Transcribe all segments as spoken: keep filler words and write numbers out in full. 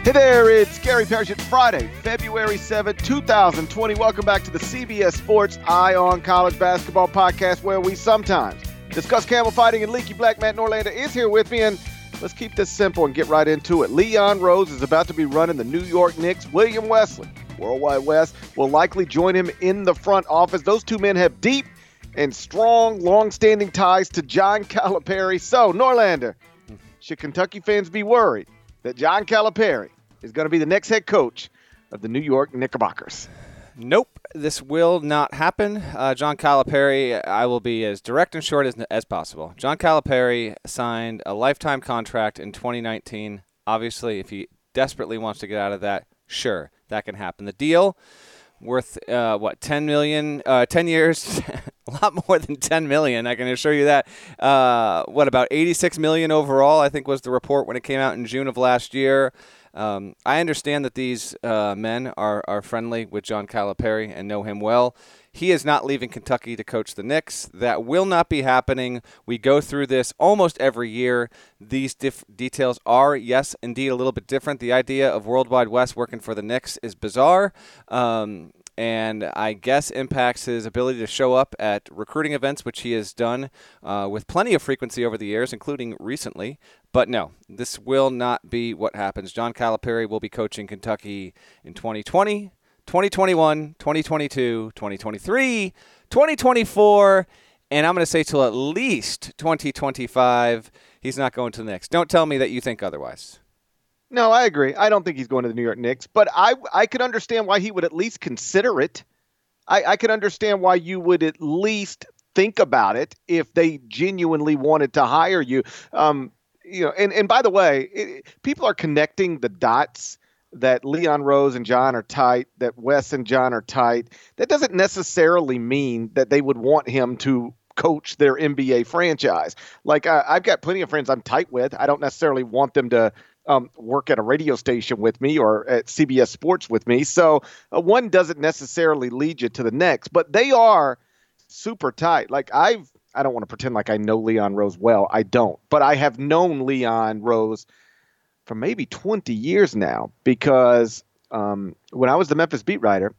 Hey there, it's Gary Parrish. It's Friday, February seventh, twenty twenty. Welcome back to the C B S Sports Eye on College Basketball podcast, where we sometimes discuss camel fighting, and Leaky Black. Matt Norlander is here with me, and let's keep this simple and get right into it. Leon Rose is about to be running the New York Knicks. William Wesley, Worldwide West, will likely join him in the front office. Those two men have deep and strong, long-standing ties to John Calipari. So, Norlander, should Kentucky fans be worried that John Calipari is going to be the next head coach of the New York Knickerbockers? Nope, this will not happen. Uh, John Calipari, I will be as direct and short as, as possible. John Calipari signed a lifetime contract in twenty nineteen. Obviously, if he desperately wants to get out of that, sure, that can happen. The deal, worth, uh, what, ten million dollars, uh, ten years, a lot more than ten million dollars, I can assure you that. Uh, what, about eighty-six million dollars overall, I think was the report when it came out in June of last year. Um, I understand that these uh, men are, are friendly with John Calipari and know him well. He is not leaving Kentucky to coach the Knicks. That will not be happening. We go through this almost every year. These dif- details are, yes, indeed, a little bit different. The idea of Worldwide West working for the Knicks is bizarre. Um, and I guess impacts his ability to show up at recruiting events, which he has done uh, with plenty of frequency over the years, including recently. But no, this will not be what happens. John Calipari will be coaching Kentucky in twenty twenty, twenty twenty-one, twenty twenty-two, twenty twenty-three, twenty twenty-four, and I'm going to say till at least twenty twenty-five. He's not going to the Knicks. Don't tell me that you think otherwise. No, I agree. I don't think he's going to the New York Knicks, but I I could understand why he would at least consider it. I, I could understand why you would at least think about it if they genuinely wanted to hire you. Um, you know, and, and by the way, it, people are connecting the dots that Leon Rose and John are tight, that Wes and John are tight. That doesn't necessarily mean that they would want him to coach their N B A franchise. Like I, I've got plenty of friends I'm tight with. I don't necessarily want them to Um, work at a radio station with me or at C B S Sports with me. So uh, one doesn't necessarily lead you to the next, but they are super tight. Like I've, I don't want to pretend like I know Leon Rose well. I don't, but I have known Leon Rose for maybe twenty years now because um, when I was the Memphis beat writer,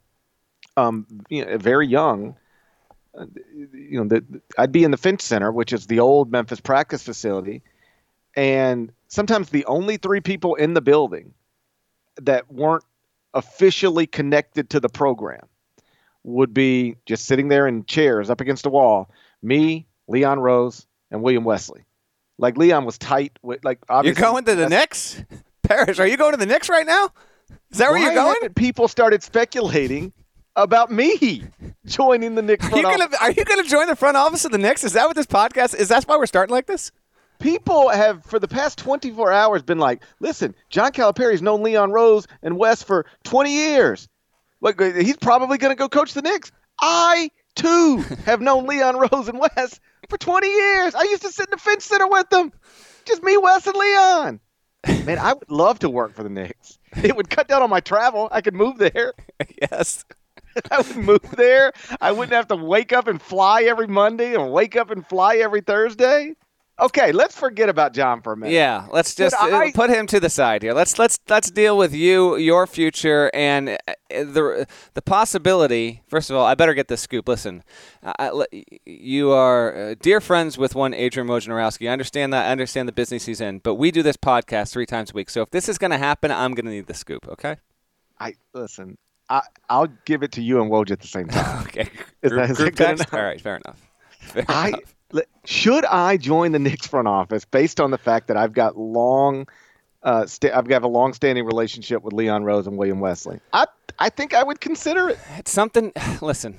um, you know, very young, uh, you know, the, I'd be in the Finch Center, which is the old Memphis practice facility. And sometimes the only three people in the building that weren't officially connected to the program would be just sitting there in chairs up against a wall. Me, Leon Rose, and William Wesley. Like Leon was tight with, like, obviously. You're going to the Knicks? Parrish, are you going to the Knicks right now? Is that where you're going? People started speculating about me joining the Knicks front are you gonna, office. Are you going to join the front office of the Knicks? Is that what this podcast is? That why we're starting like this? People have, for the past twenty-four hours, been like, listen, John Calipari's known Leon Rose and Wes for twenty years. Like, he's probably going to go coach the Knicks. I, too, have known Leon Rose and Wes for twenty years. I used to sit in the Finch Center with them. Just me, Wes, and Leon. Man, I would love to work for the Knicks. It would cut down on my travel. I could move there. Yes. I would move there. I wouldn't have to wake up and fly every Monday and wake up and fly every Thursday. Okay, let's forget about John for a minute. Yeah, let's just I, put him to the side here. Let's let's let's deal with you, your future, and the the possibility. First of all, I better get this scoop. Listen, I, you are dear friends with one Adrian Wojnarowski. I understand that. I understand the business he's in, but we do this podcast three times a week. So if this is going to happen, I'm going to need the scoop. Okay? I listen. I I'll give it to you and Woj at the same time. Okay. Is Group, that, is group that text? All right, fair enough. Fair I. enough. Should I join the Knicks front office based on the fact that I've got long, uh, st- I've got a long-standing relationship with Leon Rose and William Wesley? I I think I would consider it. It's something. Listen,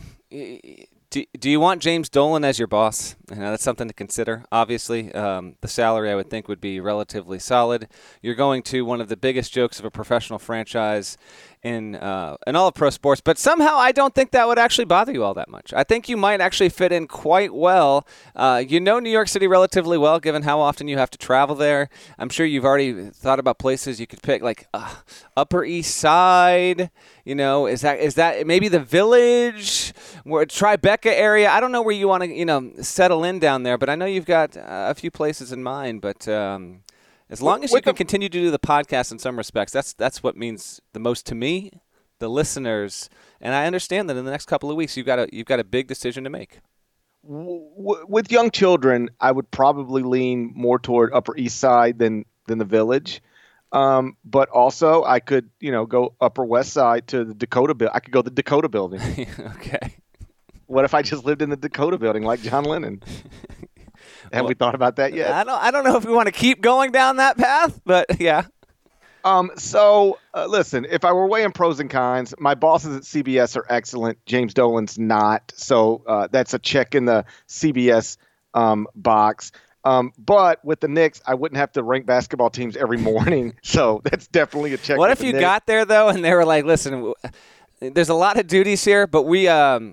do do you want James Dolan as your boss? You know, that's something to consider. Obviously, um, the salary I would think would be relatively solid. You're going to one of the biggest jokes of a professional franchise in uh, in all of pro sports, but somehow I don't think that would actually bother you all that much. I think you might actually fit in quite well. Uh, you know New York City relatively well, given how often you have to travel there. I'm sure you've already thought about places you could pick, like uh, Upper East Side. You know, is that is that maybe the Village, or Tribeca area? I don't know where you want to, you know, settle in down there, but I know you've got uh, a few places in mind. But um, As long as you With can the- continue to do the podcast in some respects, that's that's what means the most to me, the listeners, and I understand that in the next couple of weeks you've got a you've got a big decision to make. w- with young children, I would probably lean more toward Upper East Side than than the Village. Um, but also, I could, you know, go Upper West Side to the Dakota Building. I could go to the Dakota Building. Okay. What if I just lived in the Dakota Building like John Lennon? Have Well, we thought about that yet? I don't I don't know if we want to keep going down that path, but yeah. Um, so uh, listen, if I were weighing pros and cons, my bosses at C B S are excellent. James Dolan's not, so uh, that's a check in the C B S um, box. Um, but with the Knicks, I wouldn't have to rank basketball teams every morning, so that's definitely a check. What with if the you Knicks. got there though, and they were like, "Listen, w- there's a lot of duties here, but we um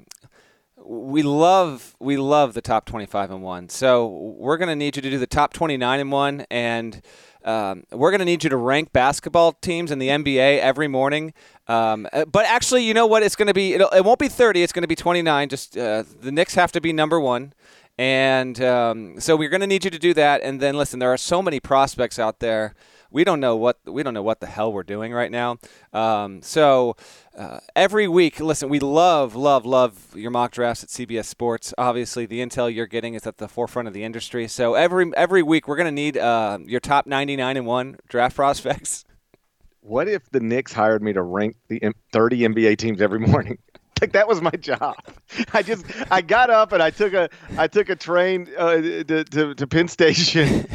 we love we love the top twenty-five and one. So we're gonna need you to do the top twenty-nine and one, and um, we're gonna need you to rank basketball teams in the N B A every morning. Um, uh, but actually, you know what? It's gonna be it'll, it won't be thirty. It's gonna be twenty-nine. Just uh, the Knicks have to be number one. And um, so we're going to need you to do that. And then listen, there are so many prospects out there. We don't know what we don't know what the hell we're doing right now. Um, so uh, every week, listen, we love, love, love your mock drafts at C B S Sports. Obviously, the intel you're getting is at the forefront of the industry. So every every week, we're going to need uh, your top ninety-nine and one draft prospects. What if the Knicks hired me to rank the M- thirty N B A teams every morning? Like that was my job. I just I got up and I took a I took a train uh, to, to to Penn Station,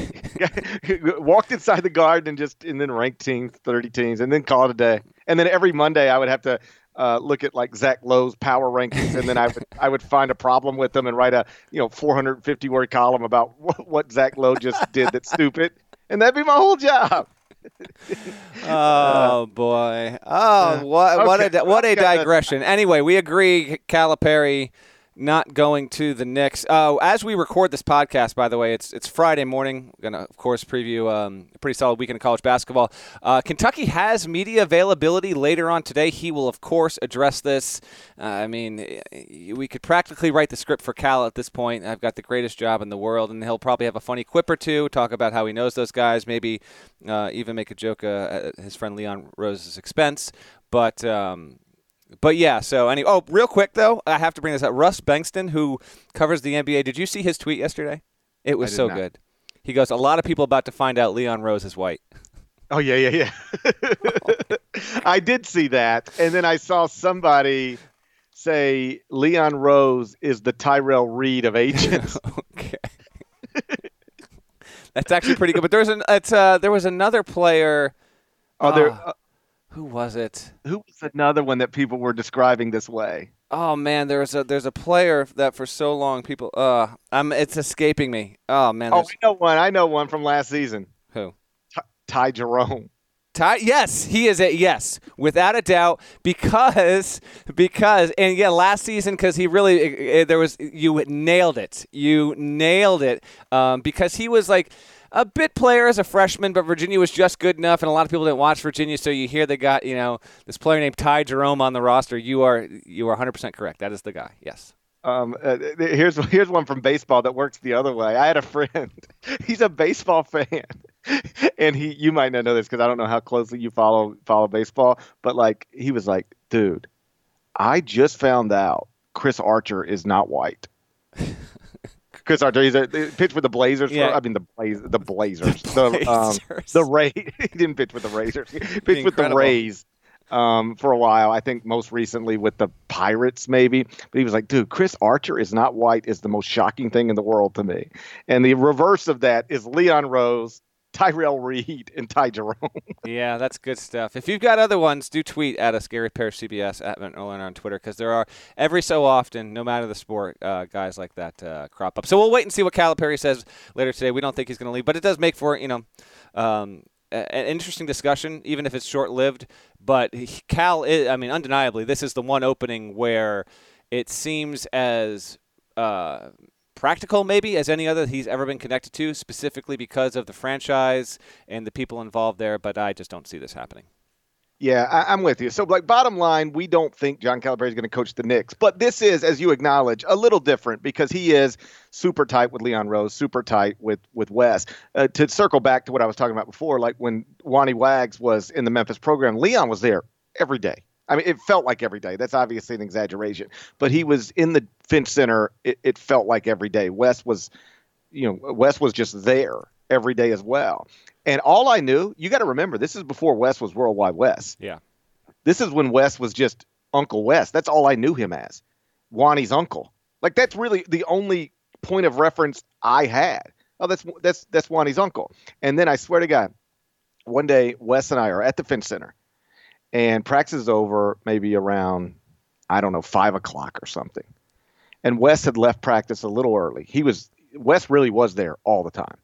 walked inside the garden and just and then ranked teams, thirty teams, and then call it a day. And then every Monday I would have to uh, look at like Zach Lowe's power rankings, and then I would I would find a problem with them and write a you know four hundred fifty word column about what, what Zach Lowe just did that's stupid, and that'd be my whole job. Oh boy! Oh, what what okay. a what a Okay, that's- digression. Anyway, we agree. Calipari not going to the Knicks. Uh, as we record this podcast, by the way, it's it's Friday morning. We're gonna of course preview um, a pretty solid weekend of college basketball. Uh, Kentucky has media availability later on today. He will of course address this. Uh, I mean, we could practically write the script for Cal at this point. I've got the greatest job in the world, and he'll probably have a funny quip or two, talk about how he knows those guys, maybe uh, even make a joke uh, at his friend Leon Rose's expense. But um, But yeah, so anyway, oh, real quick though, I have to bring this up. Russ Bengston, who covers the N B A, did you see his tweet yesterday? It was I did so not. good. He goes, a lot of people about to find out Leon Rose is white. Oh yeah, yeah, yeah. I did see that, and then I saw somebody say Leon Rose is the Tyrell Reed of agents. Okay. That's actually pretty good. But there's an it's uh there was another player. Oh, there. uh, who was it? Who was another one that people were describing this way? Oh man, there's a there's a player that for so long people uh I'm it's escaping me. Oh man, Oh, there's- I know one. I know one from last season. who? Ty, Ty Jerome. Ty, yes, he is a yes, without a doubt, because because and yeah, last season because he really eh, eh, there was you nailed it, you nailed it, um, because he was like a bit player as a freshman, but Virginia was just good enough, and a lot of people didn't watch Virginia, so you hear they got you know this player named Ty Jerome on the roster. You are you are one hundred percent correct. That is the guy. Yes. Um, uh, here's here's one from baseball that works the other way. I had a friend. He's a baseball fan, and he you might not know this because I don't know how closely you follow follow baseball, but like he was like, dude, I just found out Chris Archer is not white. Chris Archer, he's a he pitched with the Blazers. For, Yeah. I mean the Blaz the Blazers, The the um, Blazers. the Ray. He didn't pitch with the Razors. He pitched with the Incredible. Rays. Um, for a while, I think most recently with the Pirates, maybe. But he was like, dude, Chris Archer is not white is the most shocking thing in the world to me. And the reverse of that is Leon Rose, Tyrell Reed, and Ty Jerome. Yeah, that's good stuff. If you've got other ones, do tweet at us, Gary Parrish C B S, at Matt Nolan on Twitter, because there are every so often, no matter the sport, uh, guys like that uh, crop up. So we'll wait and see what Calipari says later today. We don't think he's going to leave, but it does make for, you know, um, a- an interesting discussion, even if it's short-lived. But he- Cal, is, I mean, undeniably, this is the one opening where it seems as uh, practical maybe as any other he's ever been connected to, specifically because of the franchise and the people involved there, but I just don't see this happening. Yeah, I, I'm with you. So, like, bottom line, we don't think John Calipari is going to coach the Knicks, but this is, as you acknowledge, a little different because he is super tight with Leon Rose, super tight with with Wes. Uh, to circle back to what I was talking about before, like when Wani Wags was in the Memphis program, Leon was there every day. I mean, it felt like every day. That's obviously an exaggeration, but he was in the Finch Center. It, it felt like every day. Wes was, you know, Wes was just there every day as well. And all I knew, you got to remember, this is before Wes was Worldwide Wes. Yeah. This is when Wes was just Uncle Wes. That's all I knew him as. Wani's uncle. Like, that's really the only point of reference I had. Oh, that's that's that's Wani's uncle. And then I swear to God, one day Wes and I are at the Finch Center, and practice is over maybe around, I don't know, five o'clock or something. And Wes had left practice a little early. He was Wes really was there all the time.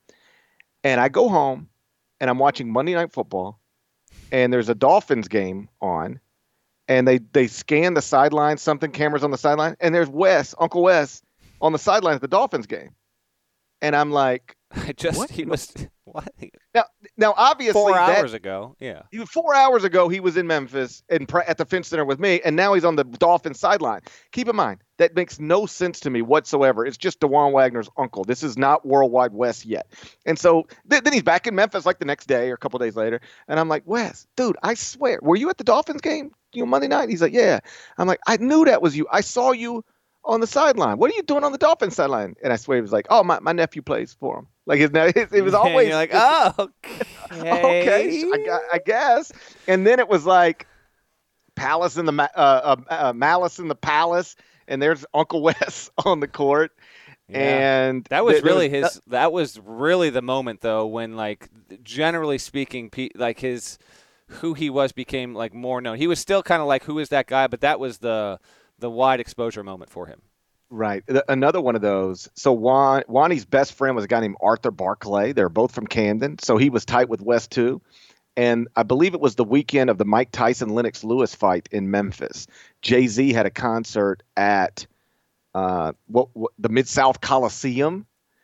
And I go home, and I'm watching Monday Night Football, and there's a Dolphins game on, and they they scan the sideline, something cameras on the sideline, and there's Wes, Uncle Wes, on the sideline at the Dolphins game, and I'm like, I just what? he was what now now obviously four that, hours ago, yeah. He was four hours ago. He was in Memphis and at the Finch Center with me, and now he's on the Dolphins sideline. Keep in mind that makes no sense to me whatsoever. It's just DeJuan Wagner's uncle. This is not Worldwide Wes yet. And so th- then he's back in Memphis like the next day or a couple days later, and I'm like, Wes, dude, I swear, were you at the Dolphins game, you know, Monday night? He's like, yeah. I'm like, I knew that was you. I saw you on the sideline. What are you doing on the Dolphins sideline? And I swear he was like, oh, my, my nephew plays for him. Like his, it, it was always You're like, oh, okay. okay, I, I guess. And then it was like Palace in the uh, uh, uh, Malice in the Palace, and there's Uncle Wes on the court. Yeah. And that was th- really was, his. That was really the moment, though, when, like, generally speaking, like his who he was became like more known. He was still kind of like, who is that guy? But that was the the wide exposure moment for him. Right. Another one of those. So Juan, Wani's best friend was a guy named Arthur Barclay. They're both from Camden. So he was tight with Wes too. And I believe it was the weekend of the Mike Tyson Lennox Lewis fight in Memphis. Jay-Z had a concert at uh, what, what the Mid-South Coliseum,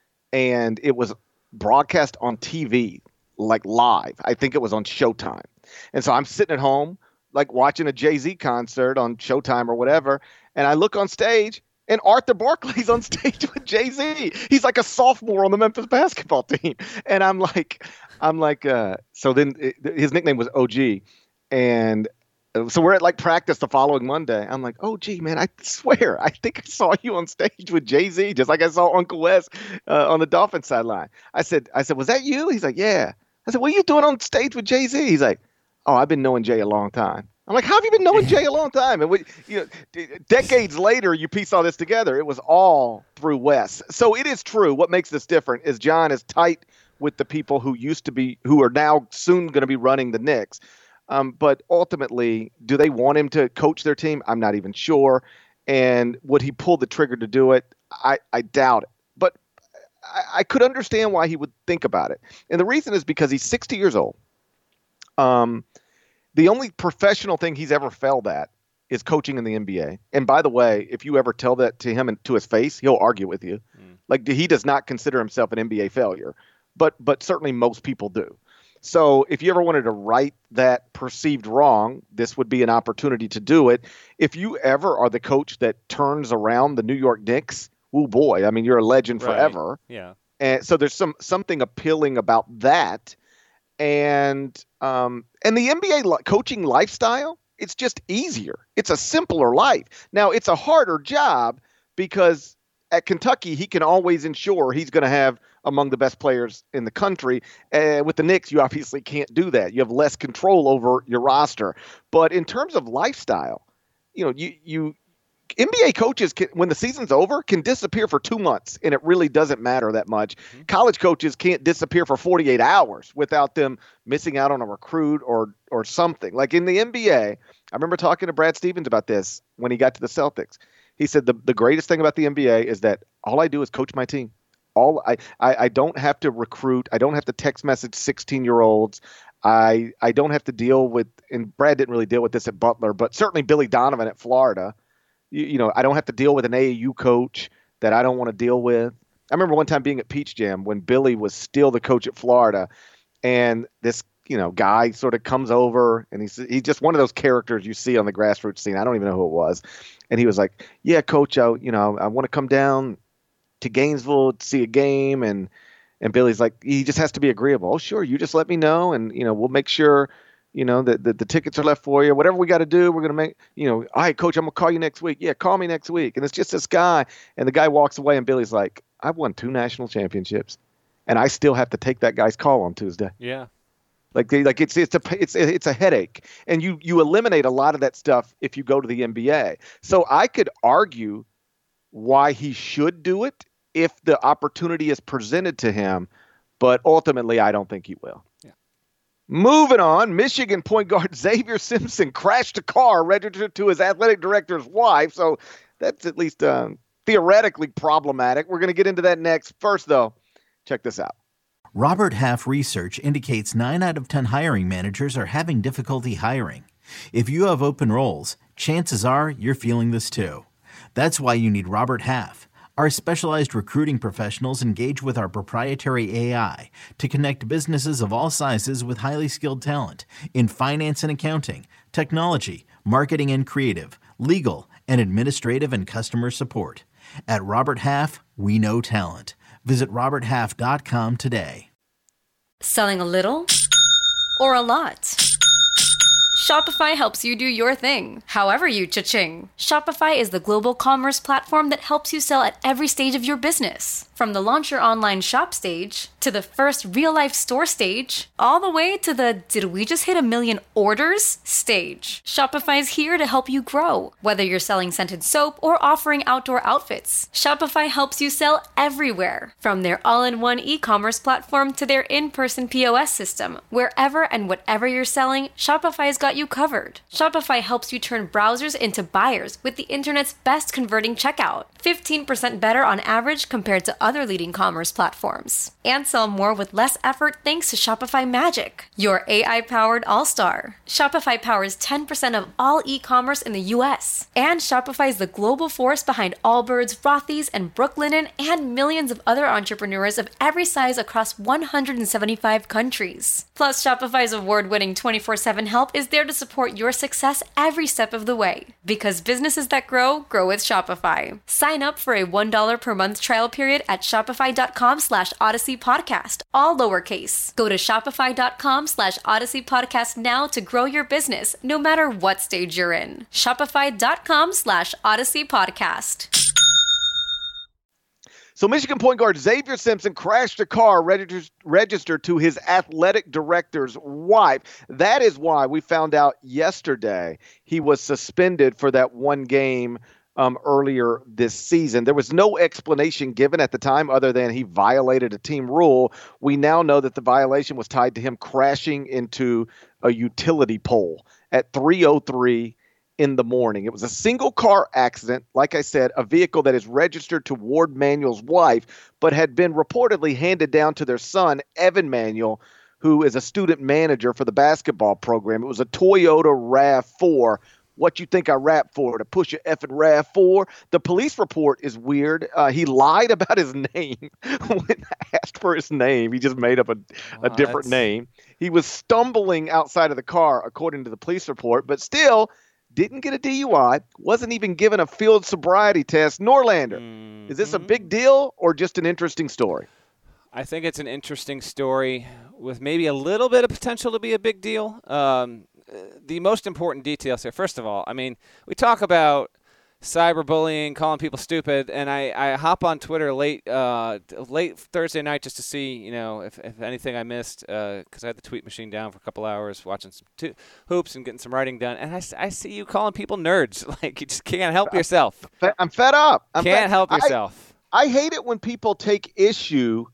and it was broadcast on T V, like live. I think it was on Showtime. And so I'm sitting at home, like watching a Jay-Z concert on Showtime or whatever, and I look on stage, and Arthur Barclay's on stage with Jay-Z. He's like a sophomore on the Memphis basketball team. And I'm like, I'm like, uh, so then it, his nickname was O G. And so we're at like practice the following Monday. I'm like, O G, man, I swear, I think I saw you on stage with Jay-Z, just like I saw Uncle Wes uh, on the Dolphins sideline. I said, I said, was that you? He's like, yeah. I said, what are you doing on stage with Jay-Z? He's like, oh, I've been knowing Jay a long time. I'm like, how have you been knowing Jay a long time? And we, you know, decades later, you piece all this together. It was all through Wes. So it is true. What makes this different is John is tight with the people who used to be, who are now soon going to be running the Knicks. Um, but ultimately, do they want him to coach their team? I'm not even sure. And would he pull the trigger to do it? I, I doubt it. But I, I could understand why he would think about it. And the reason is because he's sixty years old. Um. The only professional thing he's ever failed at is coaching in the N B A. And by the way, if you ever tell that to him and to his face, he'll argue with you. Mm. Like, he does not consider himself an N B A failure, but but certainly most people do. So if you ever wanted to right that perceived wrong, this would be an opportunity to do it. If you ever are the coach that turns around the New York Knicks, oh boy, I mean, you're a legend right. forever. Yeah. And so there's some something appealing about that. And um, and the N B A li- coaching lifestyle, it's just easier. It's a simpler life. Now, it's a harder job because at Kentucky, he can always ensure he's going to have among the best players in the country. Uh, with the Knicks, you obviously can't do that. You have less control over your roster. But in terms of lifestyle, you know, you you N B A coaches, can, when the season's over, can disappear for two months, and it really doesn't matter that much. Mm-hmm. College coaches can't disappear for forty-eight hours without them missing out on a recruit or or something. Like in the N B A, I remember talking to Brad Stevens about this when he got to the Celtics. He said the, the greatest thing about the N B A is that all I do is coach my team. All I, I, I don't have to recruit. I don't have to text message sixteen-year-olds. I I don't have to deal with – and Brad didn't really deal with this at Butler, but certainly Billy Donovan at Florida. You, you know, I don't have to deal with an A A U coach that I don't want to deal with. I remember one time being at Peach Jam when Billy was still the coach at Florida, and this you know, guy sort of comes over, and he's he's just one of those characters you see on the grassroots scene. I don't even know who it was. And he was like, yeah, coach, I, you know, I want to come down to Gainesville to see a game. And, and Billy's like, he just has to be agreeable. Oh, sure. You just let me know. And, you know, we'll make sure, you know, that the, the tickets are left for you. Whatever we got to do, we're going to make, you know, all right, coach, I'm going to call you next week. Yeah, call me next week. And it's just this guy. And the guy walks away, and Billy's like, I've won two national championships, and I still have to take that guy's call on Tuesday. Yeah. Like they, like it's it's a it's it's a headache, and you you eliminate a lot of that stuff if you go to the N B A. So I could argue why he should do it if the opportunity is presented to him, but ultimately I don't think he will. Yeah. Moving on, Michigan point guard Xavier Simpson crashed a car registered to his athletic director's wife, so that's at least um, theoretically problematic. We're going to get into that next. First, though, check this out. Robert Half research indicates nine out of ten hiring managers are having difficulty hiring. If you have open roles, chances are you're feeling this too. That's why you need Robert Half. Our specialized recruiting professionals engage with our proprietary A I to connect businesses of all sizes with highly skilled talent in finance and accounting, technology, marketing and creative, legal, and administrative and customer support. At Robert Half, we know talent. Visit robert half dot com today. Selling a little or a lot? Shopify helps you do your thing, however you cha-ching. Shopify is the global commerce platform that helps you sell at every stage of your business. From the launch your online shop stage, to the first real-life store stage, all the way to the did we just hit a million orders stage. Shopify's here to help you grow. Whether you're selling scented soap or offering outdoor outfits, Shopify helps you sell everywhere. From their all-in-one e-commerce platform to their in-person P O S system, wherever and whatever you're selling, Shopify's got you covered. Shopify helps you turn browsers into buyers with the internet's best converting checkout. fifteen percent better on average compared to other leading commerce platforms. And sell more with less effort thanks to Shopify Magic, your A I-powered all-star. Shopify powers ten percent of all e-commerce in the U S. And Shopify is the global force behind Allbirds, Rothy's, and Brooklinen, and millions of other entrepreneurs of every size across one hundred seventy-five countries. Plus, Shopify's award-winning twenty-four seven help is there to support your success every step of the way. Because businesses that grow, grow with Shopify. Sign up for a one dollar per month trial period at shopify.com slash Odyssey Podcast, all lowercase. Go to shopify.com slash Odyssey Podcast now to grow your business, no matter what stage you're in. Shopify.com slash Odyssey Podcast. So Michigan point guard Xavier Simpson crashed a car registered, registered to his athletic director's wife. That is why we found out yesterday he was suspended for that one game um, earlier this season. There was no explanation given at the time other than he violated a team rule. We now know that the violation was tied to him crashing into a utility pole at three oh three in the morning. It was a single car accident. Like I said, a vehicle that is registered to Ward Manuel's wife, but had been reportedly handed down to their son, Evan Manuel, who is a student manager for the basketball program. It was a Toyota RAV four. What you think I rap for? To push your effing RAV four? The police report is weird. Uh, he lied about his name when asked for his name. He just made up a, a wow, different that's... name. He was stumbling outside of the car, according to the police report, but still didn't get a D U I, wasn't even given a field sobriety test. Norlander, mm-hmm. Is this a big deal or just an interesting story? I think it's an interesting story with maybe a little bit of potential to be a big deal. Um, the most important details here, first of all, I mean, we talk about cyberbullying, calling people stupid, and I, I hop on Twitter late uh, late Thursday night just to see, you know, if, if anything I missed, because uh, I had the tweet machine down for a couple hours watching some t- hoops and getting some writing done, and I, I see you calling people nerds. Like, you just can't help yourself. I'm fed up. I'm can't fed, help yourself. I, I hate it when people take issue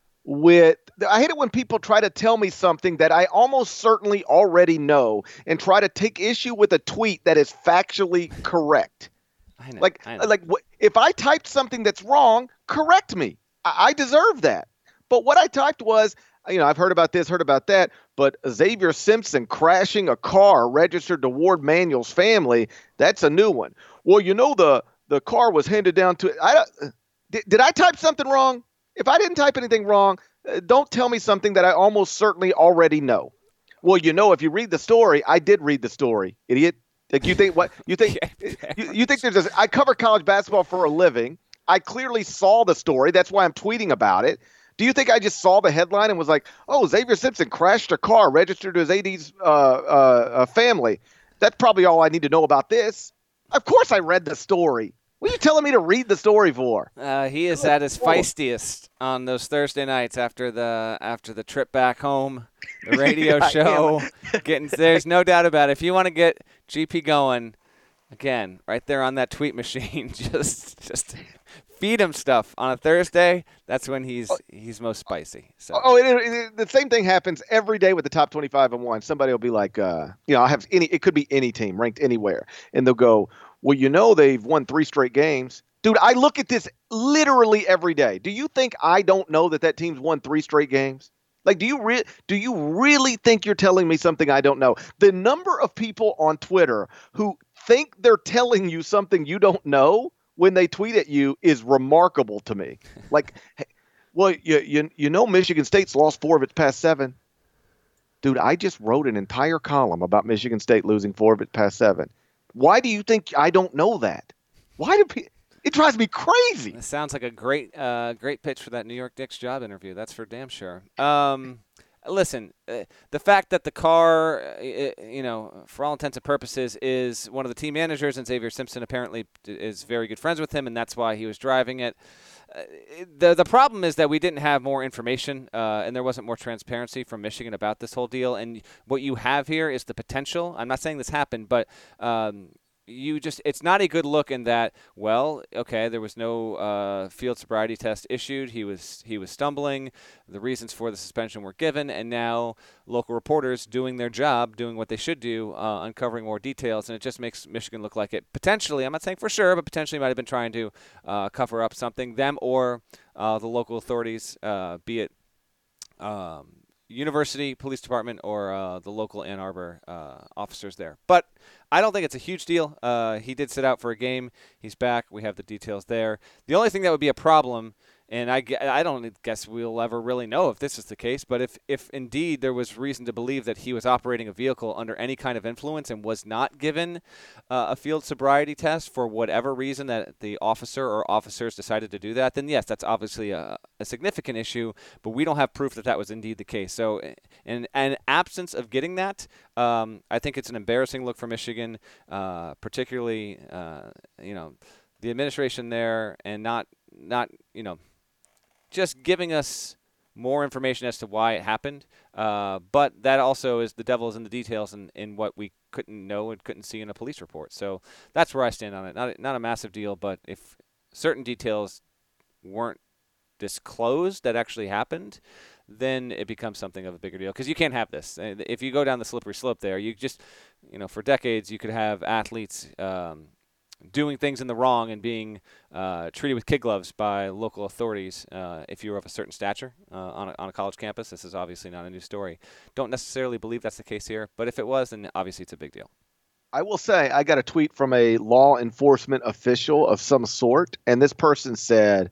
with I hate it when people try to tell me something that I almost certainly already know and try to take issue with a tweet that is factually correct. I know, like, I know. like if I typed something that's wrong, correct me. I, I deserve that. But what I typed was, you know, I've heard about this, heard about that, but Xavier Simpson crashing a car registered to Ward Manuel's family, that's a new one. Well, you know, the the car was handed down to, I did, did I type something wrong? If I didn't type anything wrong, don't tell me something that I almost certainly already know. Well, you know, if you read the story, I did read the story, idiot. Like you think what you think? you, you think there's a? I cover college basketball for a living. I clearly saw the story. That's why I'm tweeting about it. Do you think I just saw the headline and was like, "Oh, Xavier Simpson crashed a car registered to his A D's uh, uh, family"? That's probably all I need to know about this. Of course, I read the story. What are you telling me to read the story for? Uh, he is at his feistiest on those Thursday nights after the after the trip back home, the radio yeah, show. Getting there's no doubt about it. If you want to get G P going, again, right there on that tweet machine, just just feed him stuff on a Thursday. That's when he's he's most spicy. So. Oh, it, it, the same thing happens every day with the top twenty-five and one. Somebody will be like, uh, you know, I have any. It could be any team ranked anywhere, and they'll go, well, you know, they've won three straight games. Dude, I look at this literally every day. Do you think I don't know that that team's won three straight games? Like, do you re- do you really think you're telling me something I don't know? The number of people on Twitter who think they're telling you something you don't know when they tweet at you is remarkable to me. Like, hey, well, you, you, you know Michigan State's lost four of its past seven. Dude, I just wrote an entire column about Michigan State losing four of its past seven. Why do you think I don't know that? Why do people? It drives me crazy. It sounds like a great, uh, great pitch for that New York Knicks job interview. That's for damn sure. Um, listen, uh, the fact that the car, uh, you know, for all intents and purposes, is one of the team managers, and Xavier Simpson apparently is very good friends with him, and that's why he was driving it. Uh, the the problem is that we didn't have more information, uh, and there wasn't more transparency from Michigan about this whole deal. And what you have here is the potential. I'm not saying this happened, but um, you just it's not a good look in that, well, okay, there was no uh, field sobriety test issued. He was he was stumbling. The reasons for the suspension were given, and now local reporters doing their job, doing what they should do, uh, uncovering more details, and it just makes Michigan look like it potentially, I'm not saying for sure, but potentially might have been trying to uh, cover up something, them or uh, the local authorities, uh, be it um, University Police Department or uh, the local Ann Arbor uh, officers there. But I don't think it's a huge deal. Uh, he did sit out for a game. He's back. We have the details there. The only thing that would be a problem, and I, I don't guess we'll ever really know if this is the case, but if, if indeed there was reason to believe that he was operating a vehicle under any kind of influence and was not given uh, a field sobriety test for whatever reason that the officer or officers decided to do that, then yes, that's obviously a, a significant issue, but we don't have proof that that was indeed the case. So in an absence of getting that, um, I think it's an embarrassing look for Michigan, uh, particularly, uh, you know, the administration there and not, not you know, just giving us more information as to why it happened. Uh, but that also is the devil is in the details and in, in what we couldn't know and couldn't see in a police report. So that's where I stand on it. Not, not a massive deal, but if certain details weren't disclosed that actually happened, then it becomes something of a bigger deal. Because you can't have this. If you go down the slippery slope there, you just, you know, for decades you could have athletes um, doing things in the wrong and being uh, treated with kid gloves by local authorities uh, if you were of a certain stature uh, on, a, on a college campus. This is obviously not a new story. Don't necessarily believe that's the case here, but if it was, then obviously it's a big deal. I will say I got a tweet from a law enforcement official of some sort, and this person said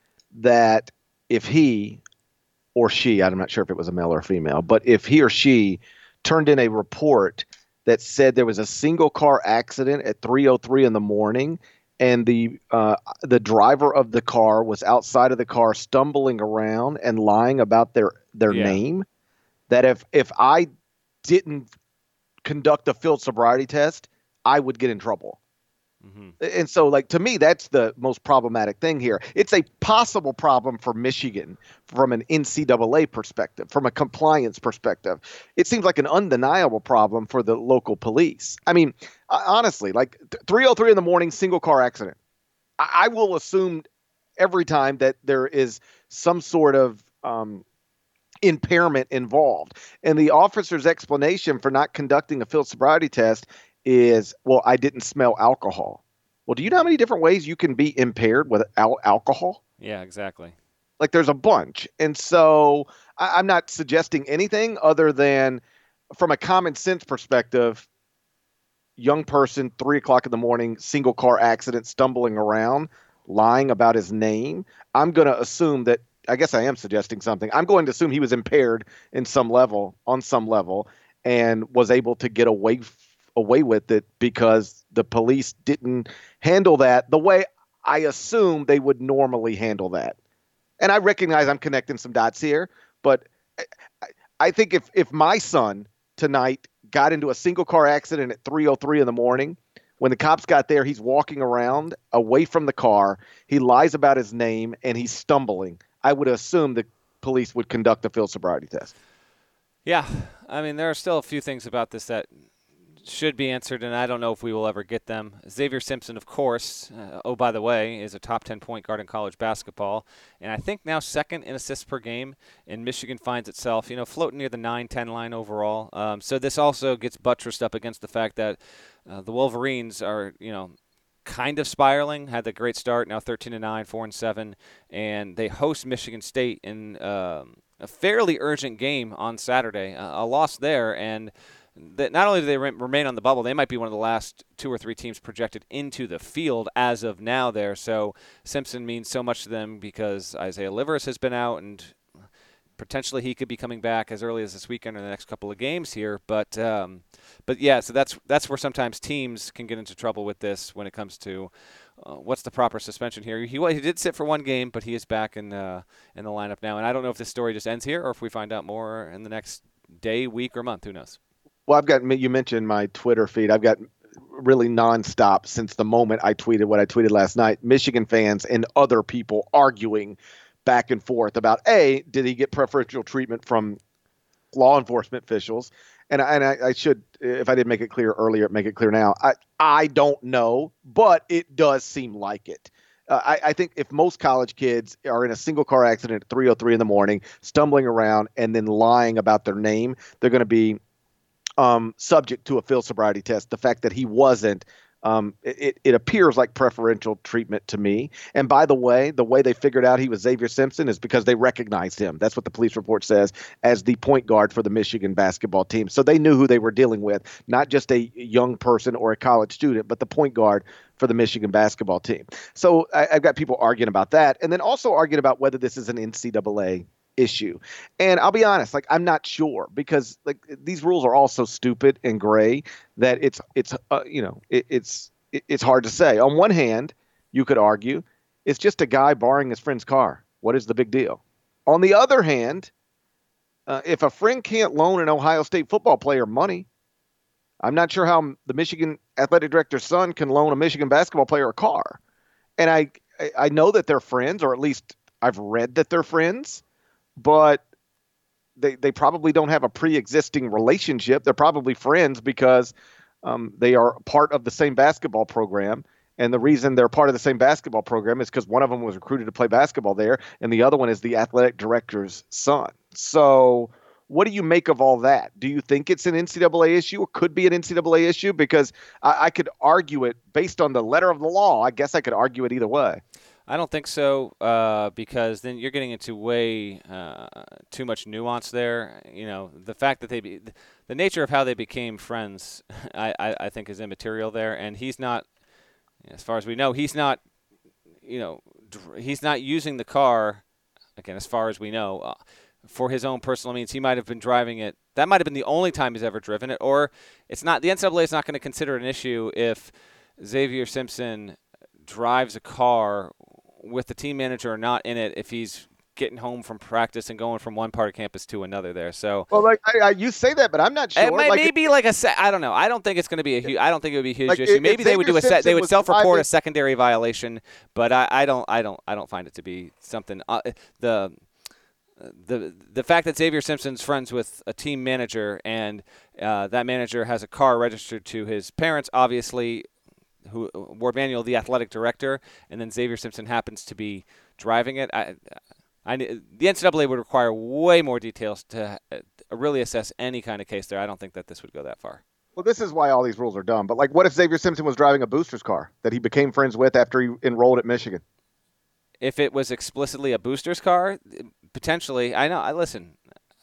that if he or she, I'm not sure if it was a male or a female, but if he or she turned in a report that said there was a single car accident at three oh three in the morning and the uh, the driver of the car was outside of the car stumbling around and lying about their their yeah. name, that if if I didn't conduct a field sobriety test, I would get in trouble. Mm-hmm. And so, like, to me, that's the most problematic thing here. It's a possible problem for Michigan from an N C double A perspective, from a compliance perspective. It seems like an undeniable problem for the local police. I mean, honestly, like three oh three in the morning, single car accident. I, I will assume every time that there is some sort of um, impairment involved. And the officer's explanation for not conducting a field sobriety test is, well, I didn't smell alcohol. Well, do you know how many different ways you can be impaired without alcohol? Yeah, exactly. Like there's a bunch. And so I, I'm not suggesting anything other than from a common sense perspective, young person, three o'clock in the morning, single car accident, stumbling around, lying about his name. I'm going to assume that, I guess I am suggesting something. I'm going to assume he was impaired in some level, on some level. and was able to get away away with it because the police didn't handle that the way I assume they would normally handle that. And I recognize I'm connecting some dots here, but I, I think if if my son tonight got into a single car accident at three oh three in the morning, when the cops got there, he's walking around away from the car. He lies about his name and he's stumbling. I would assume the police would conduct a field sobriety test. Yeah. I mean, there are still a few things about this that should be answered, and I don't know if we will ever get them. Xavier Simpson, of course, uh, oh, by the way, is a top ten point guard in college basketball, and I think now second in assists per game, and Michigan finds itself, you know, floating near the nine ten line overall. Um, so this also gets buttressed up against the fact that uh, the Wolverines are, you know, kind of spiraling, had the great start, now thirteen and nine, four and seven, and they host Michigan State in um, a fairly urgent game on Saturday. Uh, a loss there, and that not only do they re- remain on the bubble, they might be one of the last two or three teams projected into the field as of now there. So Simpson means so much to them because Isaiah Livers has been out, and potentially he could be coming back as early as this weekend or the next couple of games here. But um, but yeah, so that's that's where sometimes teams can get into trouble with this when it comes to uh, what's the proper suspension here. He he did sit for one game, but he is back in uh, in the lineup now. And I don't know if this story just ends here or if we find out more in the next day, week, or month. Who knows? Well, I've got, you mentioned my Twitter feed. I've got really nonstop since the moment I tweeted what I tweeted last night, Michigan fans and other people arguing back and forth about, A, did he get preferential treatment from law enforcement officials? And, I, and I, I should, if I didn't make it clear earlier, make it clear now. I, I don't know, but it does seem like it. Uh, I, I think if most college kids are in a single car accident at three oh three in the morning, stumbling around and then lying about their name, they're going to be Um, subject to a field sobriety test. The fact that he wasn't, um, it, it appears like preferential treatment to me. And by the way, the way they figured out he was Xavier Simpson is because they recognized him. That's what the police report says, as the point guard for the Michigan basketball team. So they knew who they were dealing with, not just a young person or a college student, but the point guard for the Michigan basketball team. So I, I've got people arguing about that, and then also arguing about whether this is an N C double A issue. And I'll be honest, like, I'm not sure, because like these rules are all so stupid and gray that it's it's uh, you know it, it's it, it's hard to say. On one hand, you could argue it's just a guy borrowing his friend's car. What is the big deal? On the other hand, uh, if a friend can't loan an Ohio State football player money, I'm not sure how the Michigan athletic director's son can loan a Michigan basketball player a car. And I I know that they're friends, or at least I've read that they're friends. But they they probably don't have a pre-existing relationship. They're probably friends because um, they are part of the same basketball program. And the reason they're part of the same basketball program is because one of them was recruited to play basketball there, and the other one is the athletic director's son. So what do you make of all that? Do you think it's an N C double A issue, or could be an N C double A issue? Because I, I could argue it based on the letter of the law. I guess I could argue it either way. I don't think so, uh, because then you're getting into way uh, too much nuance there. You know, the fact that they, be, the nature of how they became friends, I, I, I think is immaterial there. And he's not, as far as we know, he's not, you know, he's not using the car, again, as far as we know, uh, for his own personal means. He might have been driving it. That might have been the only time he's ever driven it. Or it's not, the N C double A is not going to consider it an issue if Xavier Simpson drives a car with the team manager or not in it, if he's getting home from practice and going from one part of campus to another there. So, well, like I, I, you say that, but I'm not sure. It might like, maybe like a set. I don't know. I don't think it's going to be a huge. I don't think it would be a huge like issue. If, maybe if they would do a set. They would self-report driving, a secondary violation, but I, I don't. I don't. I don't find it to be something. Uh, the the the fact that Xavier Simpson's friends with a team manager, and uh, that manager has a car registered to his parents, obviously, who Ward Manuel, the athletic director, and then Xavier Simpson happens to be driving it. I, I, the N C double A would require way more details to uh, really assess any kind of case there. I don't think that this would go that far. Well, this is why all these rules are dumb. But like, what if Xavier Simpson was driving a booster's car that he became friends with after he enrolled at Michigan? If it was explicitly a booster's car, potentially. I know. I listen.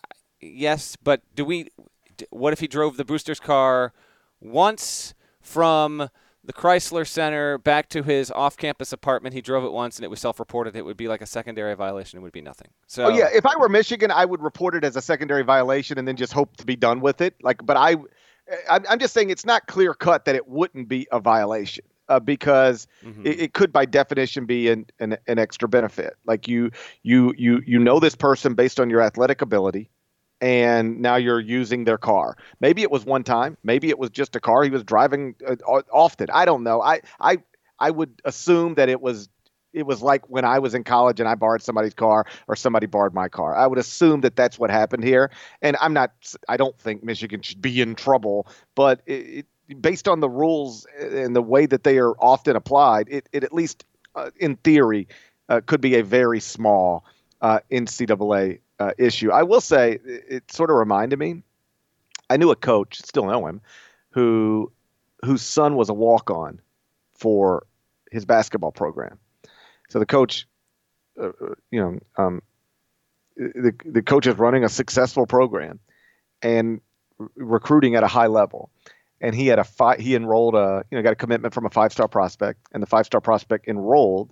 Yes, but do we? What if he drove the booster's car once from the Chrysler Center back to his off-campus apartment. He drove it once, and it was self-reported. It would be like a secondary violation. It would be nothing. So, oh yeah, if I were Michigan, I would report it as a secondary violation and then just hope to be done with it. Like, but I, I'm, I'm just saying it's not clear cut that it wouldn't be a violation uh, because mm-hmm. it, it could, by definition, be an, an an extra benefit. Like you, you, you, you know this person based on your athletic ability. And now you're using their car. Maybe it was one time. Maybe it was just a car he was driving uh, often. I don't know. I, I I would assume that it was it was like when I was in college and I borrowed somebody's car or somebody borrowed my car. I would assume that that's what happened here. And I'm not. I don't think Michigan should be in trouble. But it, it, based on the rules and the way that they are often applied, it, it at least uh, in theory uh, could be a very small uh, N C double A Uh, issue. I will say it, it sort of reminded me. I knew a coach, still know him, who whose son was a walk-on for his basketball program. So the coach, uh, you know, um, the the coach is running a successful program and r- recruiting at a high level. And he had a fi- he enrolled a you know got a commitment from a five-star prospect, and the five-star prospect enrolled.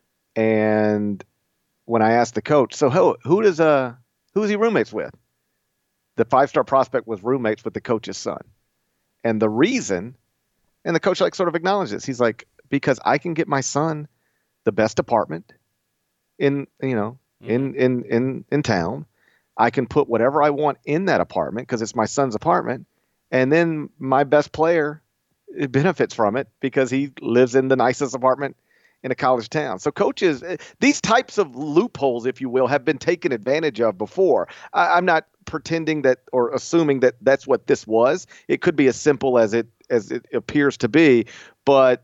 And when I asked the coach, so who who does uh who is he roommates with? The five-star prospect was roommates with the coach's son. And the reason, and the coach like sort of acknowledged this, he's like, because I can get my son the best apartment in, you know, in in in in town. I can put whatever I want in that apartment because it's my son's apartment. And then my best player benefits from it because he lives in the nicest apartment in a college town. So coaches, these types of loopholes, if you will, have been taken advantage of before. I, I'm not pretending that or assuming that that's what this was. It could be as simple as it as it appears to be, but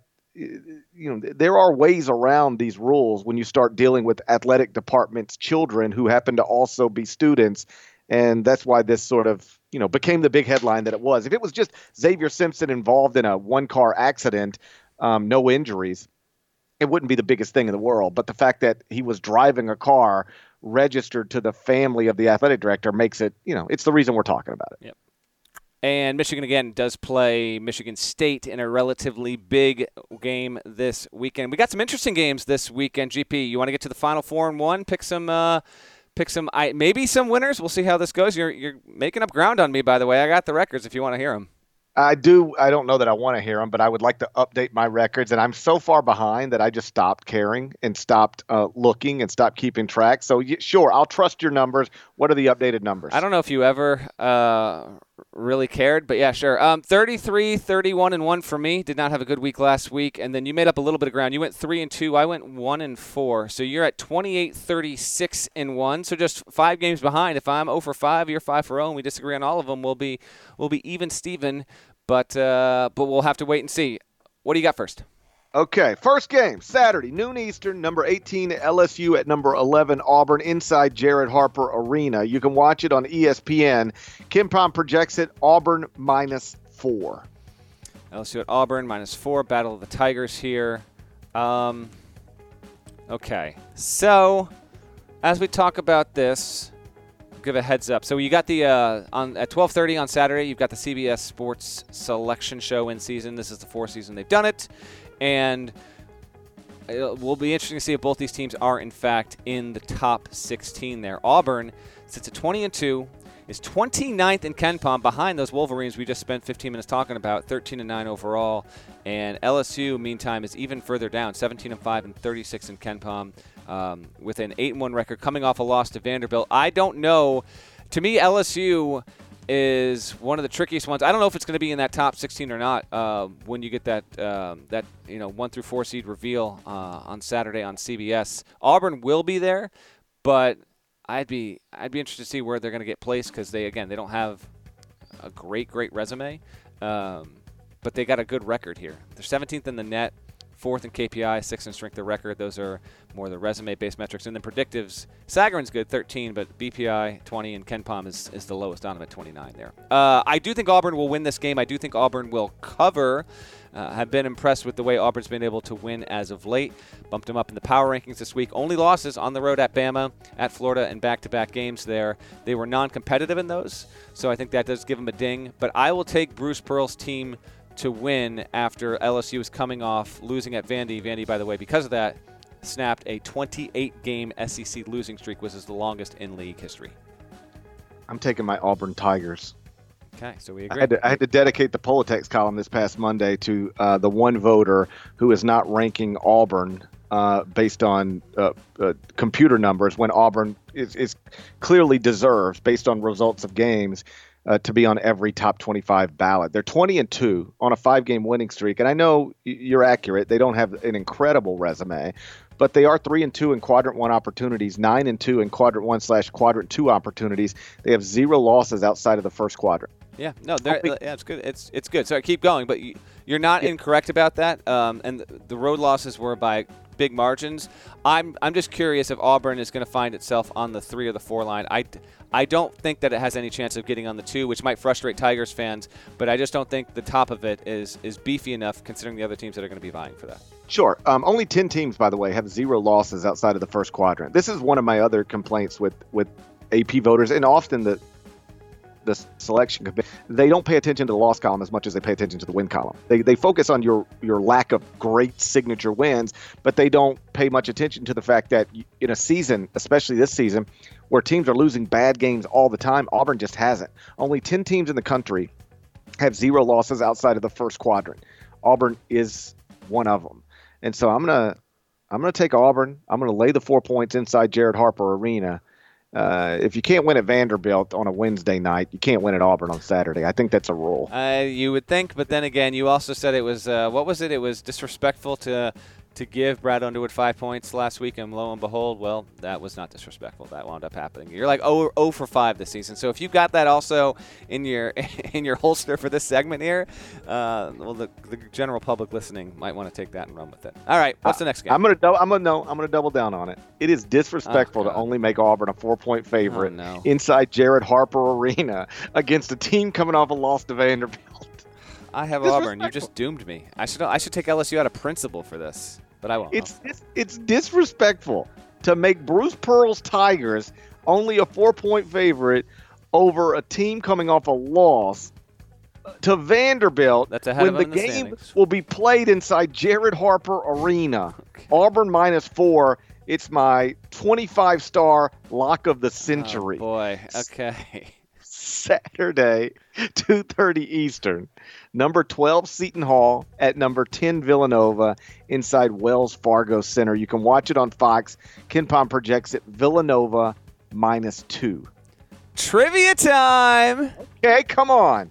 you know there are ways around these rules when you start dealing with athletic departments' children who happen to also be students, and that's why this sort of you know became the big headline that it was. If it was just Xavier Simpson involved in a one-car accident, um, no injuries, it wouldn't be the biggest thing in the world. But the fact that he was driving a car registered to the family of the athletic director makes it, you know, it's the reason we're talking about it. Yep. And Michigan, again, does play Michigan State in a relatively big game this weekend. We got some interesting games this weekend. G P, you want to get to the Final Four and one? Pick some uh, pick some, I, maybe some winners. We'll see how this goes. You're, you're making up ground on me, by the way. I got the records if you want to hear them. I do. I don't know that I want to hear them, but I would like to update my records. And I'm so far behind that I just stopped caring and stopped uh, looking and stopped keeping track. So, y- sure, I'll trust your numbers. What are the updated numbers? I don't know if you ever uh, really cared, but yeah, sure. Um, thirty-three, thirty-one, and one for me. Did not have a good week last week. And then you made up a little bit of ground. You went three and two. I went one and four. So you're at twenty-eight, thirty-six, and one. So just five games behind. If I'm zero for five, you're five for zero, and we disagree on all of them, we'll be we'll be even Steven. But uh, but we'll have to wait and see. What do you got first? Okay, first game, Saturday, noon Eastern, number eighteen L S U at number eleven Auburn inside Jared Harper Arena. You can watch it on E S P N. KenPom projects it Auburn minus four. L S U at Auburn minus four. Battle of the Tigers here. Um, okay, so as we talk about this, give a heads up. So you got the uh, on at twelve thirty on Saturday. You've got the C B S Sports Selection Show in season. This is the fourth season they've done it, and it will be interesting to see if both these teams are in fact in the top sixteen. There, Auburn sits at twenty and two, is twenty-ninth in KenPom, behind those Wolverines we just spent fifteen minutes talking about, thirteen and nine overall, and L S U meantime is even further down, seventeen and five and thirty-six in KenPom. Um, with an eight and one record, coming off a loss to Vanderbilt. I don't know. To me, L S U is one of the trickiest ones. I don't know if it's going to be in that top sixteen or not uh, when you get that um, that you know one through four seed reveal uh, on Saturday on C B S. Auburn will be there, but I'd be I'd be interested to see where they're going to get placed because they again they don't have a great great resume, um, but they got a good record here. They're seventeenth in the net. Fourth in K P I, sixth in strength of record. Those are more the resume-based metrics. And then predictives, Sagarin's good, thirteen, but B P I, twenty, and KenPom is, is the lowest on them at twenty-nine there. Uh, I do think Auburn will win this game. I do think Auburn will cover. Uh, have been impressed with the way Auburn's been able to win as of late. Bumped them up in the power rankings this week. Only losses on the road at Bama, at Florida, and back-to-back games there. They were non-competitive in those, so I think that does give them a ding. But I will take Bruce Pearl's team to win after L S U was coming off losing at Vandy. Vandy, by the way, because of that, snapped a twenty-eight game S E C losing streak, which is the longest in league history. I'm taking my Auburn Tigers. Okay, so we agree. I had to, I had to dedicate the Politex column this past Monday to uh, the one voter who is not ranking Auburn uh, based on uh, uh, computer numbers when Auburn is, is clearly deserves, based on results of games, uh, to be on every top twenty-five ballot. They're twenty and two on a five-game winning streak, and I know you're accurate. They don't have an incredible resume, but they are three and two in quadrant one opportunities, nine and two in quadrant one slash quadrant two opportunities. They have zero losses outside of the first quadrant. Yeah, no, they're, yeah, it's good. It's it's good. So keep going, but you, you're not yeah. incorrect about that. Um, and the, the road losses were by big margins. I'm I'm just curious if Auburn is going to find itself on the three or the four line. I, I don't think that it has any chance of getting on the two, which might frustrate Tigers fans. But I just don't think the top of it is is beefy enough, considering the other teams that are going to be vying for that. Sure. Um, only ten teams, by the way, have zero losses outside of the first quadrant. This is one of my other complaints with with A P voters, and often the the selection, they don't pay attention to the loss column as much as they pay attention to the win column. They they focus on your your lack of great signature wins, but they don't pay much attention to the fact that in a season, especially this season, where teams are losing bad games all the time, Auburn just hasn't. Only ten teams in the country have zero losses outside of the first quadrant. Auburn is one of them. And so I'm going to I'm going to take Auburn. I'm going to lay the four points inside Jared Harper Arena. Uh, if you can't win at Vanderbilt on a Wednesday night, you can't win at Auburn on Saturday. I think that's a rule. Uh, you would think, but then again, you also said it was, uh, what was it? It was disrespectful to to give Brad Underwood five points last week, and lo and behold, well, that was not disrespectful. That wound up happening. You're like oh, oh for five this season. So if you've got that also in your in your holster for this segment here, uh, well, the, the general public listening might want to take that and run with it. All right, what's the next game? I'm gonna do- I'm gonna no, I'm gonna double down on it. It is disrespectful oh, to only make Auburn a four-point favorite oh, no. inside Jared Harper Arena against a team coming off a loss to Vanderbilt. I have Auburn. You just doomed me. I should I should take L S U out of principle for this. But I won't. It's, it's it's disrespectful to make Bruce Pearl's Tigers only a four-point favorite over a team coming off a loss to Vanderbilt That's ahead when of the them in the game standings. will be played inside Jared Harper Arena. Okay. Auburn minus four. It's my twenty-five star lock of the century. Oh, boy. Okay. Saturday, two thirty Eastern. Number twelve, Seton Hall at number ten, Villanova inside Wells Fargo Center. You can watch it on Fox. KenPom projects it Villanova minus two. Trivia time. Okay, come on.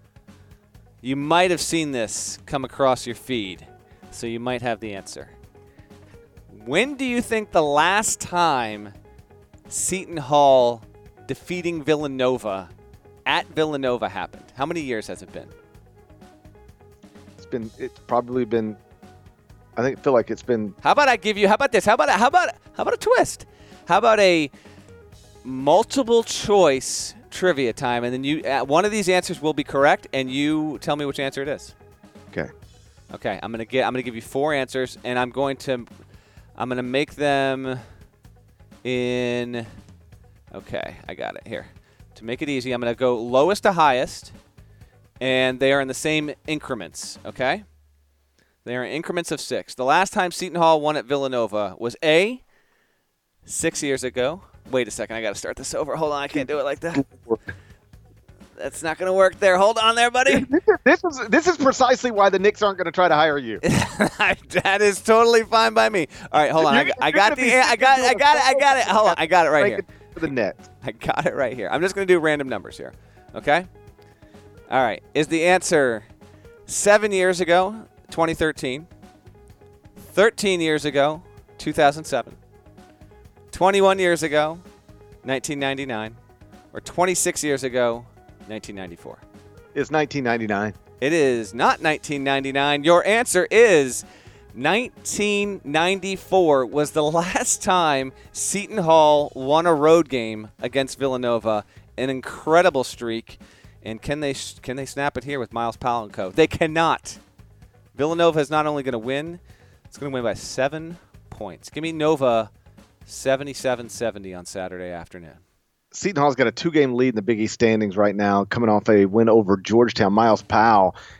You might have seen this come across your feed, so you might have the answer. When do you think the last time Seton Hall defeating Villanova at Villanova happened? How many years has it been? It's been. It's probably been. I think. Feel like it's been. How about I give you? How about this? How about how about how about a twist? How about a multiple choice trivia time, and then you uh, one of these answers will be correct, and you tell me which answer it is. Okay. Okay. I'm gonna get. I'm gonna give you four answers, and I'm going to. I'm gonna make them in. Okay, I got it here. To make it easy, I'm going to go lowest to highest, and they are in the same increments, okay? They are in increments of six. The last time Seton Hall won at Villanova was A, six years ago. Wait a second, I got to start this over. Hold on, I can't do it like that. That's not going to work there. Hold on there, buddy. This is this is precisely why the Knicks aren't going to try to hire you. That is totally fine by me. All right, hold on. I, I got the. I got. I got it. I got it. Hold on. I got it right here. The Nets. I got it right here. I'm just going to do random numbers here. Okay? All right. Is the answer seven years ago, twenty thirteen, thirteen years ago, two thousand seven, twenty-one years ago, nineteen ninety-nine, or twenty-six years ago, nineteen ninety-four? It's nineteen ninety-nine. It is not nineteen ninety-nine. Your answer is nineteen ninety-four was the last time Seton Hall won a road game against Villanova. An incredible streak. And can they can they snap it here with Miles Powell and co? They cannot. Villanova is not only going to win, it's going to win by seven points. Give me Nova seventy-seven seventy on Saturday afternoon. Seton Hall's got a two-game lead in the Big East standings right now, coming off a win over Georgetown. Miles Powell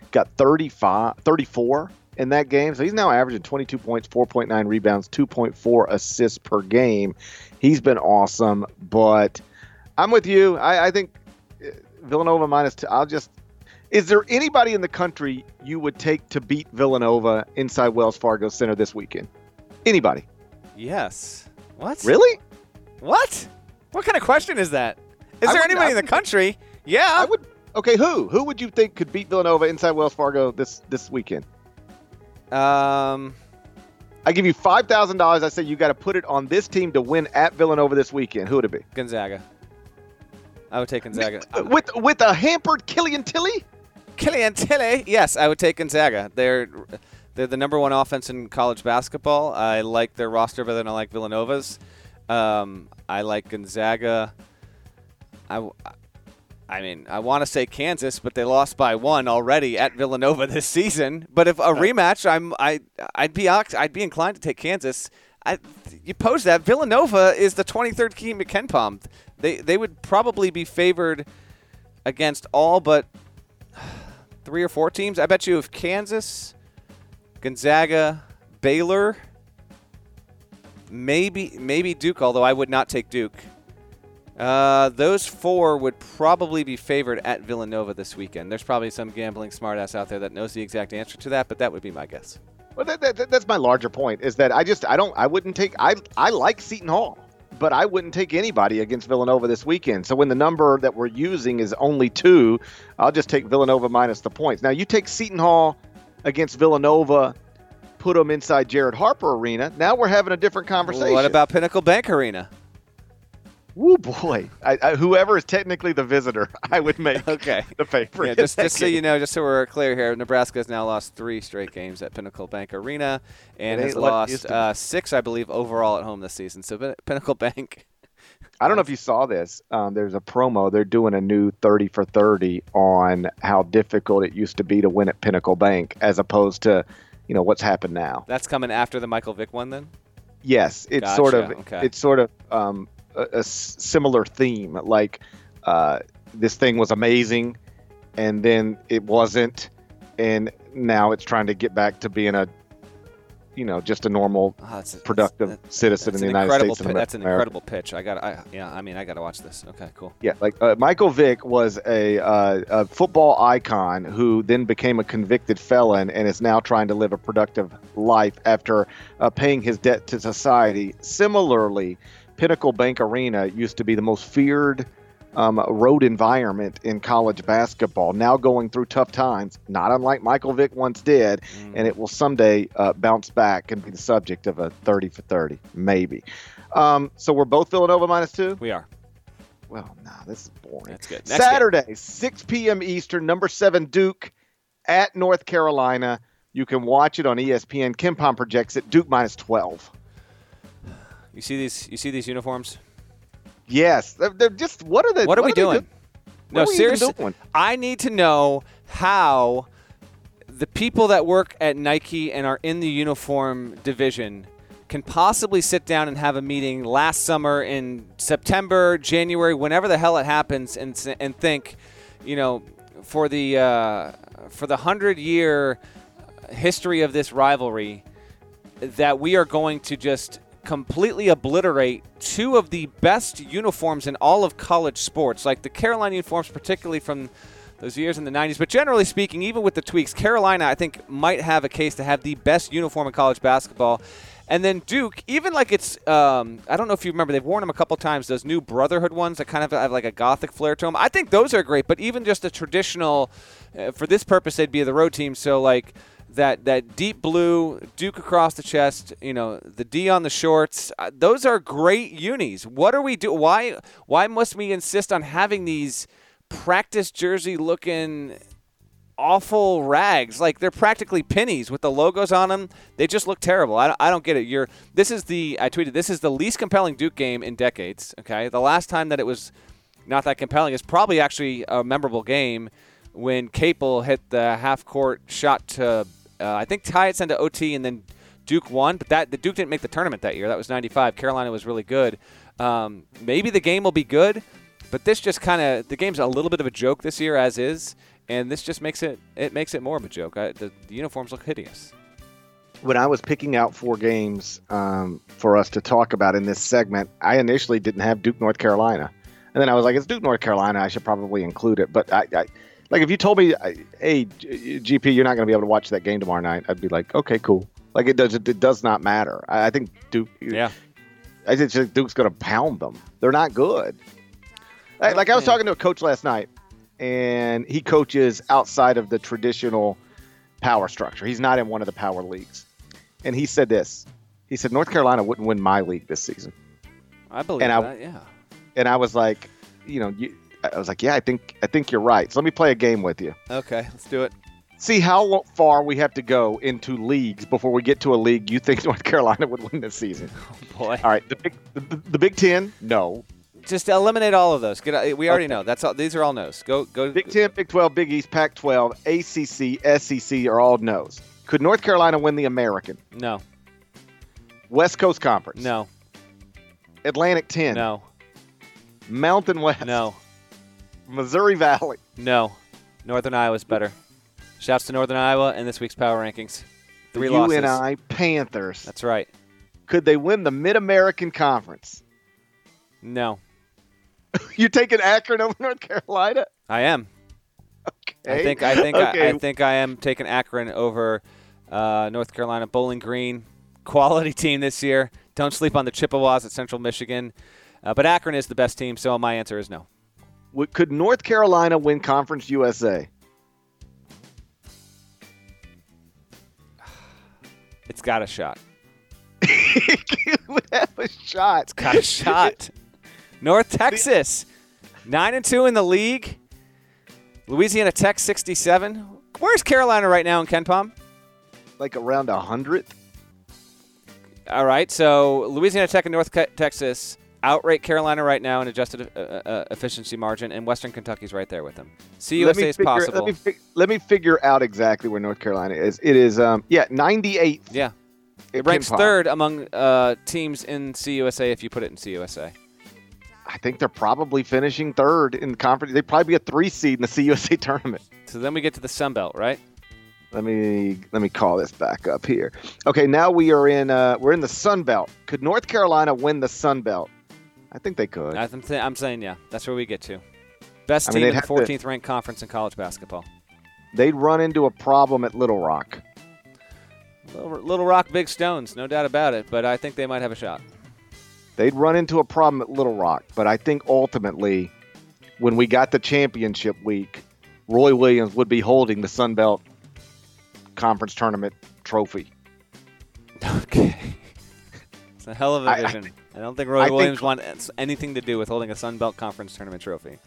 got thirty-five, thirty-four in that game. So he's now averaging twenty-two points, four point nine rebounds, two point four assists per game. He's been awesome, but I'm with you. I, I think Villanova minus two. I'll just. Is there anybody in the country you would take to beat Villanova inside Wells Fargo Center this weekend? Anybody? Yes. What? Really? What? What kind of question is that? Is I there would, anybody I in the country? Yeah. I would. Okay, who? Who would you think could beat Villanova inside Wells Fargo this this weekend? Um, I give you five thousand dollars. I say you got to put it on this team to win at Villanova this weekend. Who would it be? Gonzaga. I would take Gonzaga. With with a hampered Killian Tilly? Killian Tilly, yes, I would take Gonzaga. They're they're the number one offense in college basketball. I like their roster better than I like Villanova's. Um, I like Gonzaga. I, I mean, I want to say Kansas, but they lost by one already at Villanova this season. But if a rematch, I'm I I'd be I'd be inclined to take Kansas. I, you pose that Villanova is the twenty-third team at KenPom. They they would probably be favored against all but three or four teams. I bet you if Kansas, Gonzaga, Baylor, maybe maybe Duke, although I would not take Duke. Uh, those four would probably be favored at Villanova this weekend. There's probably some gambling smartass out there that knows the exact answer to that, but that would be my guess. Well, that, that, that's my larger point, is that I just I don't I wouldn't take I I like Seton Hall, but I wouldn't take anybody against Villanova this weekend. So when the number that we're using is only two, I'll just take Villanova minus the points. Now you take Seton Hall against Villanova, put them inside Jared Harper Arena. Now we're having a different conversation. What about Pinnacle Bank Arena? Woo boy! I, I, whoever is technically the visitor, I would make okay. the favorite. Yeah, just just so you know, just so we're clear here, Nebraska has now lost three straight games at Pinnacle Bank Arena and has lost uh, six, I believe, overall at home this season. So Pinnacle Bank. I don't know if you saw this. Um, there's a promo. They're doing a new thirty for thirty on how difficult it used to be to win at Pinnacle Bank, as opposed to, you know, what's happened now. That's coming after the Michael Vick one, then. Yes, it's gotcha. sort of. Okay. It's sort of. Um, A, a similar theme, like uh, this thing was amazing, and then it wasn't, and now it's trying to get back to being a, you know, just a normal, oh, that's a, productive that's, citizen that's in the United States. Pi- that's an incredible pitch. I got, I yeah, I mean, I got to watch this. Okay, cool. Yeah, like uh, Michael Vick was a, uh, a football icon who then became a convicted felon and is now trying to live a productive life after uh, paying his debt to society. Similarly, Pinnacle Bank Arena used to be the most feared um, road environment in college basketball, now going through tough times, not unlike Michael Vick once did, mm. and it will someday uh, bounce back and be the subject of a thirty for thirty, maybe. Um, so we're both Villanova minus two? We are. Well, no, nah, this is boring. That's good. Next Saturday, game. six p.m. Eastern, number seven Duke at North Carolina. You can watch it on E S P N. KenPom projects it, Duke minus twelve. You see these? You see these uniforms? Yes, they're, they're just. What are they? What are what we are doing? Do? No, seriously. I need to know how the people that work at Nike and are in the uniform division can possibly sit down and have a meeting last summer in September, January, whenever the hell it happens, and and think, you know, for the uh, for the hundred year history of this rivalry, that we are going to just completely obliterate two of the best uniforms in all of college sports, like the Carolina uniforms, particularly from those years in the nineties. But generally speaking, even with the tweaks, Carolina, I think, might have a case to have the best uniform in college basketball. And then Duke, even like it's, um, I don't know if you remember, they've worn them a couple times, those new Brotherhood ones that kind of have like a Gothic flair to them. I think those are great, but even just a traditional, uh, for this purpose, they'd be the road team. So like, That that deep blue, Duke across the chest, you know, the D on the shorts, uh, those are great unis. What are we do? Why why must we insist on having these practice jersey looking awful rags? Like they're practically pennies with the logos on them. They just look terrible. I don't, I don't get it. You're this is the I tweeted this is the least compelling Duke game in decades. Okay, the last time that it was not that compelling is probably actually a memorable game when Capel hit the half court shot to. Uh, I think tie it sent to O T, and then Duke won. But that the Duke didn't make the tournament that year. That was ninety-five. Carolina was really good. Um, maybe the game will be good, but this just kind of – the game's a little bit of a joke this year as is, and this just makes it it makes it more of a joke. I, the, the uniforms look hideous. When I was picking out four games um, for us to talk about in this segment, I initially didn't have Duke, North Carolina. And then I was like, it's Duke, North Carolina. I should probably include it. But, I, I like, if you told me, hey, G P, you're not going to be able to watch that game tomorrow night, I'd be like, okay, cool. Like, it does it does not matter. I, I think Duke yeah. I think Duke's going to pound them. They're not good. Like, like I was talking to a coach last night, and he coaches outside of the traditional power structure. He's not in one of the power leagues. And he said this. He said, North Carolina wouldn't win my league this season. I believe and that, I, yeah. And I was like, you know, you, I was like, yeah, I think I think you're right. So let me play a game with you. Okay, let's do it. See how far we have to go into leagues before we get to a league you think North Carolina would win this season. Oh, boy. All right, the Big, the, the Big Ten, no. Just eliminate all of those. Get, we already okay. know. That's all. These are all no's. Go, go. Big Ten, Big twelve, Big East, Pac twelve, A C C, S E C are all no's. Could North Carolina win the American? No. West Coast Conference? No. Atlantic ten? No. Mountain West? No. Missouri Valley? No. Northern Iowa's better. Shouts to Northern Iowa in this week's Power Rankings. Three the losses. U N I Panthers. That's right. Could they win the Mid-American Conference? No. You taking Akron over North Carolina? I am. Okay. I think I think okay. I, I think I am taking Akron over uh, North Carolina. Bowling Green, quality team this year. Don't sleep on the Chippewas at Central Michigan. Uh, but Akron is the best team, so my answer is no. Could North Carolina win Conference U S A? It's got a shot. It would have a shot. It's got a shot. North Texas, nine and two in the league. Louisiana Tech, sixty-seven. Where's Carolina right now in KenPom? Like around a hundredth. All right, so Louisiana Tech and North Texas outrate Carolina right now in adjusted uh, uh, efficiency margin, and Western Kentucky's right there with them. C U S A is figure, possible. Let me, fi- let me figure out exactly where North Carolina is. It is, um, yeah, ninety-eighth. Yeah. It ranks third among uh, teams in C U S A if you put it in C U S A. I think they're probably finishing third in the conference. They'd probably be a three seed in the C U S A tournament. So then we get to the Sun Belt, right? Let me let me call this back up here. Okay, now we are in uh, we're in the Sun Belt. Could North Carolina win the Sun Belt? I think they could. I'm, th- I'm saying yeah. That's where we get to. Best I team mean, in the fourteenth to, ranked conference in college basketball. They'd run into a problem at Little Rock. Little, Little Rock, big stones, no doubt about it. But I think they might have a shot. They'd run into a problem at Little Rock, but I think ultimately, when we got the championship week, Roy Williams would be holding the Sun Belt Conference Tournament trophy. Okay. It's a hell of a vision. I, I, I don't think Roy I Williams think, wants anything to do with holding a Sun Belt Conference Tournament trophy.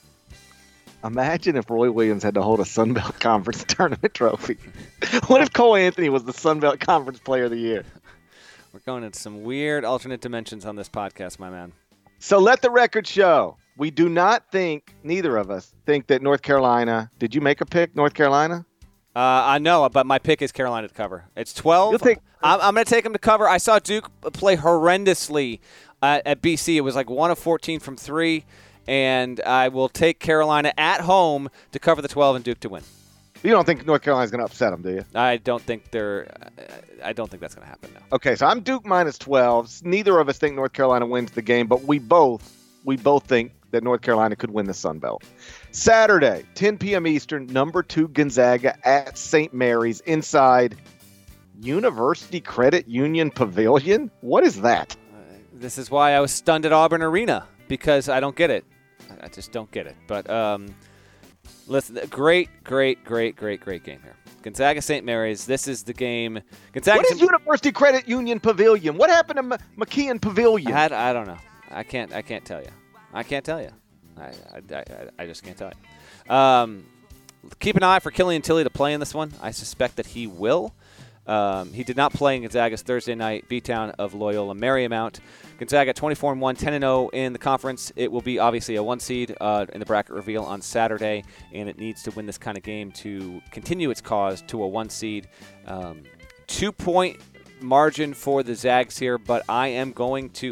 Imagine if Roy Williams had to hold a Sun Belt Conference Tournament trophy. What if Cole Anthony was the Sun Belt Conference Player of the Year? We're going into some weird alternate dimensions on this podcast, my man. So let the record show. We do not think, neither of us, think that North Carolina, did you make a pick, North Carolina? Uh, I know, but my pick is Carolina to cover. It's twelve. You'll take, I'm, I'm going to take them to cover. I saw Duke play horrendously uh, at B C. It was like one of fourteen from three, and I will take Carolina at home to cover the twelve and Duke to win. You don't think North Carolina's going to upset them, do you? I don't think they're. I don't think that's going to happen. No. Okay, so I'm Duke minus twelve. Neither of us think North Carolina wins the game, but we both we both think that North Carolina could win the Sun Belt. Saturday, ten p.m. Eastern, number two Gonzaga at Saint Mary's inside University Credit Union Pavilion. What is that? Uh, this is why I was stunned at Auburn Arena, because I don't get it. I just don't get it. But um, listen, great, great, great, great, great game here. Gonzaga Saint Mary's. This is the game. Gonzaga. What is University Credit Union Pavilion? What happened to M- McKeon Pavilion? I, had, I don't know. I can't. I can't tell you. I can't tell you. I, I, I, I just can't tell you. Um, keep an eye for Killian Tilly to play in this one. I suspect that he will. Um, he did not play in Gonzaga's Thursday night beatdown of Loyola Marymount. Gonzaga twenty-four and one, ten and oh in the conference. It will be obviously a one seed uh, in the bracket reveal on Saturday, and it needs to win this kind of game to continue its cause to a one seed. Um, two point margin for the Zags here, but I am going to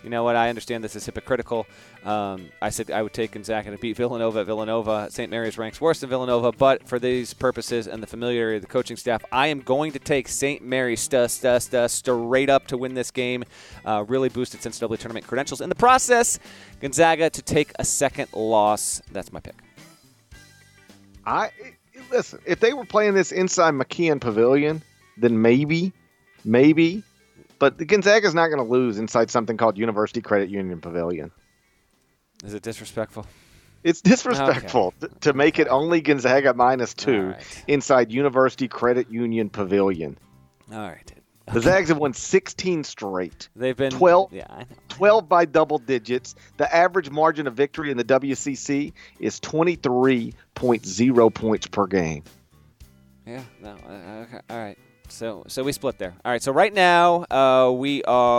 you know what, I understand this is hypocritical. Um, I said I would take Gonzaga to beat Villanova at Villanova. Saint Mary's ranks worse than Villanova, but for these purposes and the familiarity of the coaching staff, I am going to take Saint Mary's st- st- st- straight up to win this game, uh, really boost its N C double A tournament credentials. In the process, Gonzaga to take a second loss. That's my pick. I listen, if they were playing this inside McKeon Pavilion, then maybe, maybe. But the Gonzaga's not going to lose inside something called University Credit Union Pavilion. Is it disrespectful? It's disrespectful okay. to, to make it only Gonzaga minus two right. inside University Credit Union Pavilion. All right. The Zags have won sixteen straight. They've been twelve, yeah, I know. twelve by double digits. The average margin of victory in the W C C is twenty-three point oh points per game. Yeah, no, uh, okay, all right. So so we split there. All right, so right now uh, we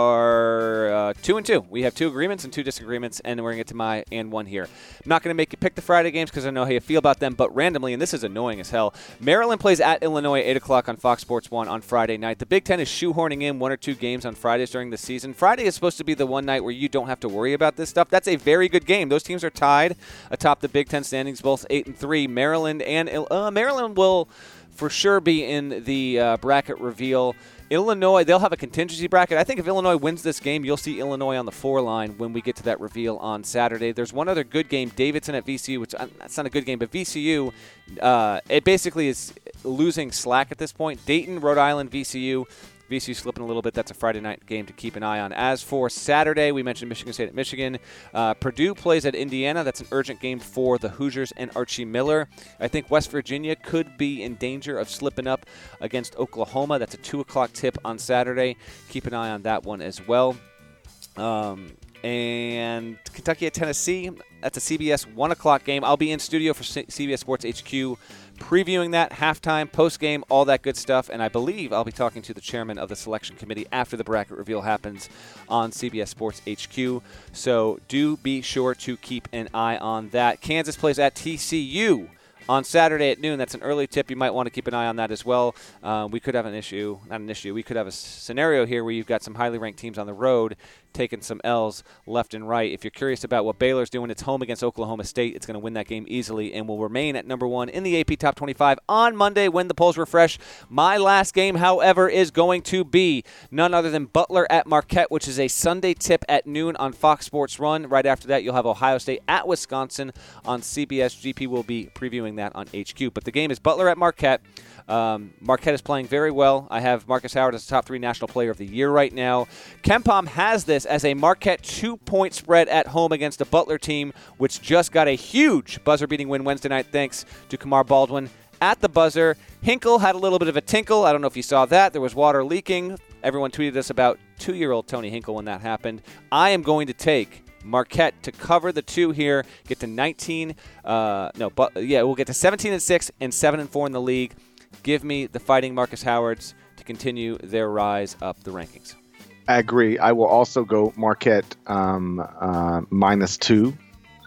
are uh, two and two. We have two agreements and two disagreements, and we're going to get to my and one here. I'm not going to make you pick the Friday games because I know how you feel about them, but randomly, and this is annoying as hell, Maryland plays at Illinois at eight o'clock on Fox Sports one on Friday night. The Big Ten is shoehorning in one or two games on Fridays during the season. Friday is supposed to be the one night where you don't have to worry about this stuff. That's a very good game. Those teams are tied atop the Big Ten standings, both eight and three. Maryland and uh, Maryland will for sure be in the uh, bracket reveal. Illinois, they'll have a contingency bracket. I think if Illinois wins this game, you'll see Illinois on the four line when we get to that reveal on Saturday. There's one other good game, Davidson at V C U, which uh, that's not a good game, but V C U, uh, it basically is losing slack at this point. Dayton, Rhode Island, V C U. V C U slipping a little bit. That's a Friday night game to keep an eye on. As for Saturday, we mentioned Michigan State at Michigan. Uh, Purdue plays at Indiana. That's an urgent game for the Hoosiers and Archie Miller. I think West Virginia could be in danger of slipping up against Oklahoma. That's a two o'clock tip on Saturday. Keep an eye on that one as well. Um, and Kentucky at Tennessee. That's a C B S one o'clock game. I'll be in studio for C B S Sports H Q previewing that, halftime, post-game, all that good stuff. And I believe I'll be talking to the chairman of the selection committee after the bracket reveal happens on C B S Sports H Q. So do be sure to keep an eye on that. Kansas plays at T C U on Saturday at noon. That's an early tip. You might want to keep an eye on that as well. Uh, we could have an issue, not an issue, we could have a scenario here where you've got some highly ranked teams on the road taking some L's left and right. If you're curious about what Baylor's doing, it's home against Oklahoma State. It's going to win that game easily and will remain at number one in the A P Top twenty-five on Monday when the polls refresh. My last game, however, is going to be none other than Butler at Marquette, which is a Sunday tip at noon on Fox Sports Run. Right after that, you'll have Ohio State at Wisconsin on C B S. G P will be previewing that on H Q. But the game is Butler at Marquette. Um, Marquette is playing very well. I have Marcus Howard as the top three national player of the year right now. KenPom has this as a Marquette two-point spread at home against a Butler team, which just got a huge buzzer-beating win Wednesday night thanks to Kamar Baldwin at the buzzer. Hinkle had a little bit of a tinkle. I don't know if you saw that. There was water leaking. Everyone tweeted us about two-year-old Tony Hinkle when that happened. I am going to take Marquette to cover the two here, get to nineteen. Uh, no, but yeah, we'll get to seventeen and six and seven and four in the league. Give me the Fighting Marcus Howards to continue their rise up the rankings. I agree. I will also go Marquette um, uh, minus two.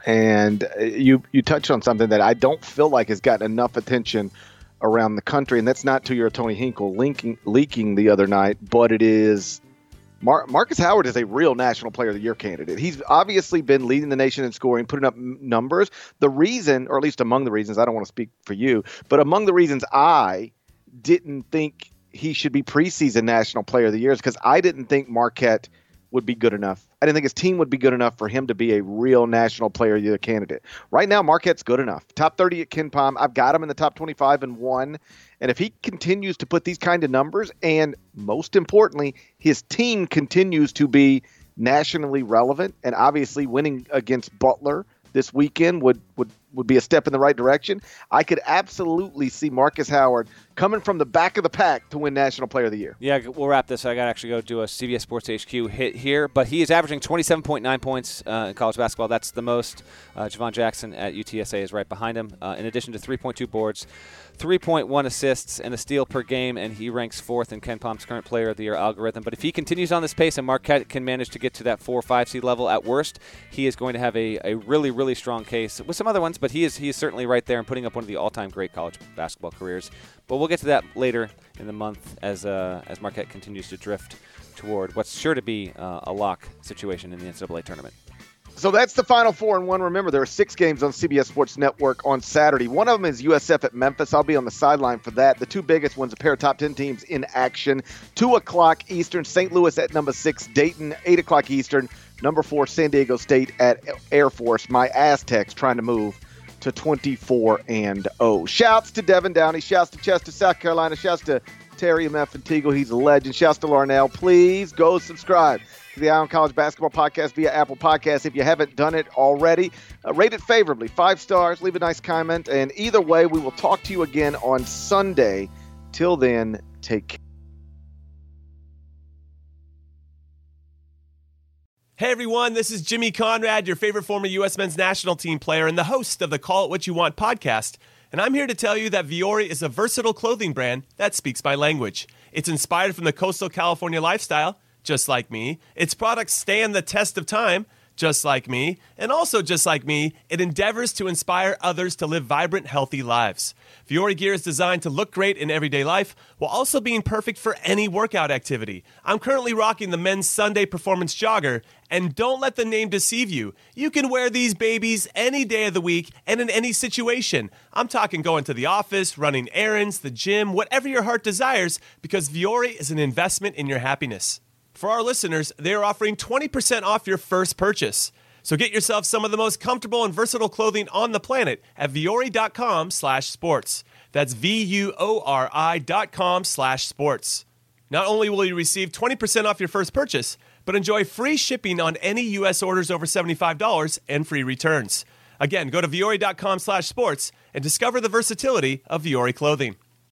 And you you touched on something that I don't feel like has gotten enough attention around the country, and that's not to your Tony Hinkle linking, leaking the other night, but it is Mar- Marcus Howard is a real National Player of the Year candidate. He's obviously been leading the nation in scoring, putting up m- numbers. The reason, or at least among the reasons, I don't want to speak for you, but among the reasons I didn't think he should be preseason National Player of the Year is because I didn't think Marquette would be good enough. I didn't think his team would be good enough for him to be a real National Player of the Year candidate. Right now, Marquette's good enough. Top thirty at KenPom. I've got him in the top twenty-five and one. And if he continues to put these kind of numbers, and most importantly, his team continues to be nationally relevant, and obviously winning against Butler this weekend would, would, would be a step in the right direction, I could absolutely see Marcus Howard coming from the back of the pack to win National Player of the Year. Yeah, we'll wrap this. I got to actually go do a C B S Sports H Q hit here. But he is averaging twenty-seven point nine points uh, in college basketball. That's the most. Uh, Javon Jackson at U T S A is right behind him, uh, in addition to three point two boards, three point one assists, and a steal per game, and he ranks fourth in KenPom's current Player of the Year algorithm. But if he continues on this pace and Marquette can manage to get to that four or five seed level at worst, he is going to have a, a really, really strong case with some other ones, but he is he is certainly right there and putting up one of the all-time great college basketball careers. But we'll get to that later in the month as uh, as Marquette continues to drift toward what's sure to be uh, a lock situation in the N C double A tournament. So that's the Final Four and one. Remember, there are six games on C B S Sports Network on Saturday. One of them is U S F at Memphis. I'll be on the sideline for that. The two biggest ones, a pair of top ten teams in action. two o'clock Eastern, Saint Louis at number six, Dayton, eight o'clock Eastern. Number four, San Diego State at Air Force. My Aztecs trying to move to twenty-four and oh. Shouts to Devin Downey. Shouts to Chester, South Carolina. Shouts to Terry M F and Teagle. He's a legend. Shouts to Larnell. Please go subscribe to the Eye on College Basketball Podcast via Apple Podcasts. If you haven't done it already, uh, rate it favorably. Five stars. Leave a nice comment. And either way, we will talk to you again on Sunday. Till then, take care. Hey everyone, this is Jimmy Conrad, your favorite former U S men's national team player and the host of the Call It What You Want podcast. And I'm here to tell you that Vuori is a versatile clothing brand that speaks my language. It's inspired from the coastal California lifestyle, just like me. Its products stand the test of time, just like me. And also just like me, it endeavors to inspire others to live vibrant, healthy lives. Vuori gear is designed to look great in everyday life while also being perfect for any workout activity. I'm currently rocking the men's Sunday Performance Jogger, and don't let the name deceive you. You can wear these babies any day of the week and in any situation. I'm talking going to the office, running errands, the gym, whatever your heart desires, because Vuori is an investment in your happiness. For our listeners, they are offering twenty percent off your first purchase. So get yourself some of the most comfortable and versatile clothing on the planet at Vuori.com slash sports. That's V-U-O-R-I dot com slash sports. Not only will you receive twenty percent off your first purchase, but enjoy free shipping on any U S orders over seventy-five dollars and free returns. Again, go to Vuori.com slash sports and discover the versatility of Vuori clothing.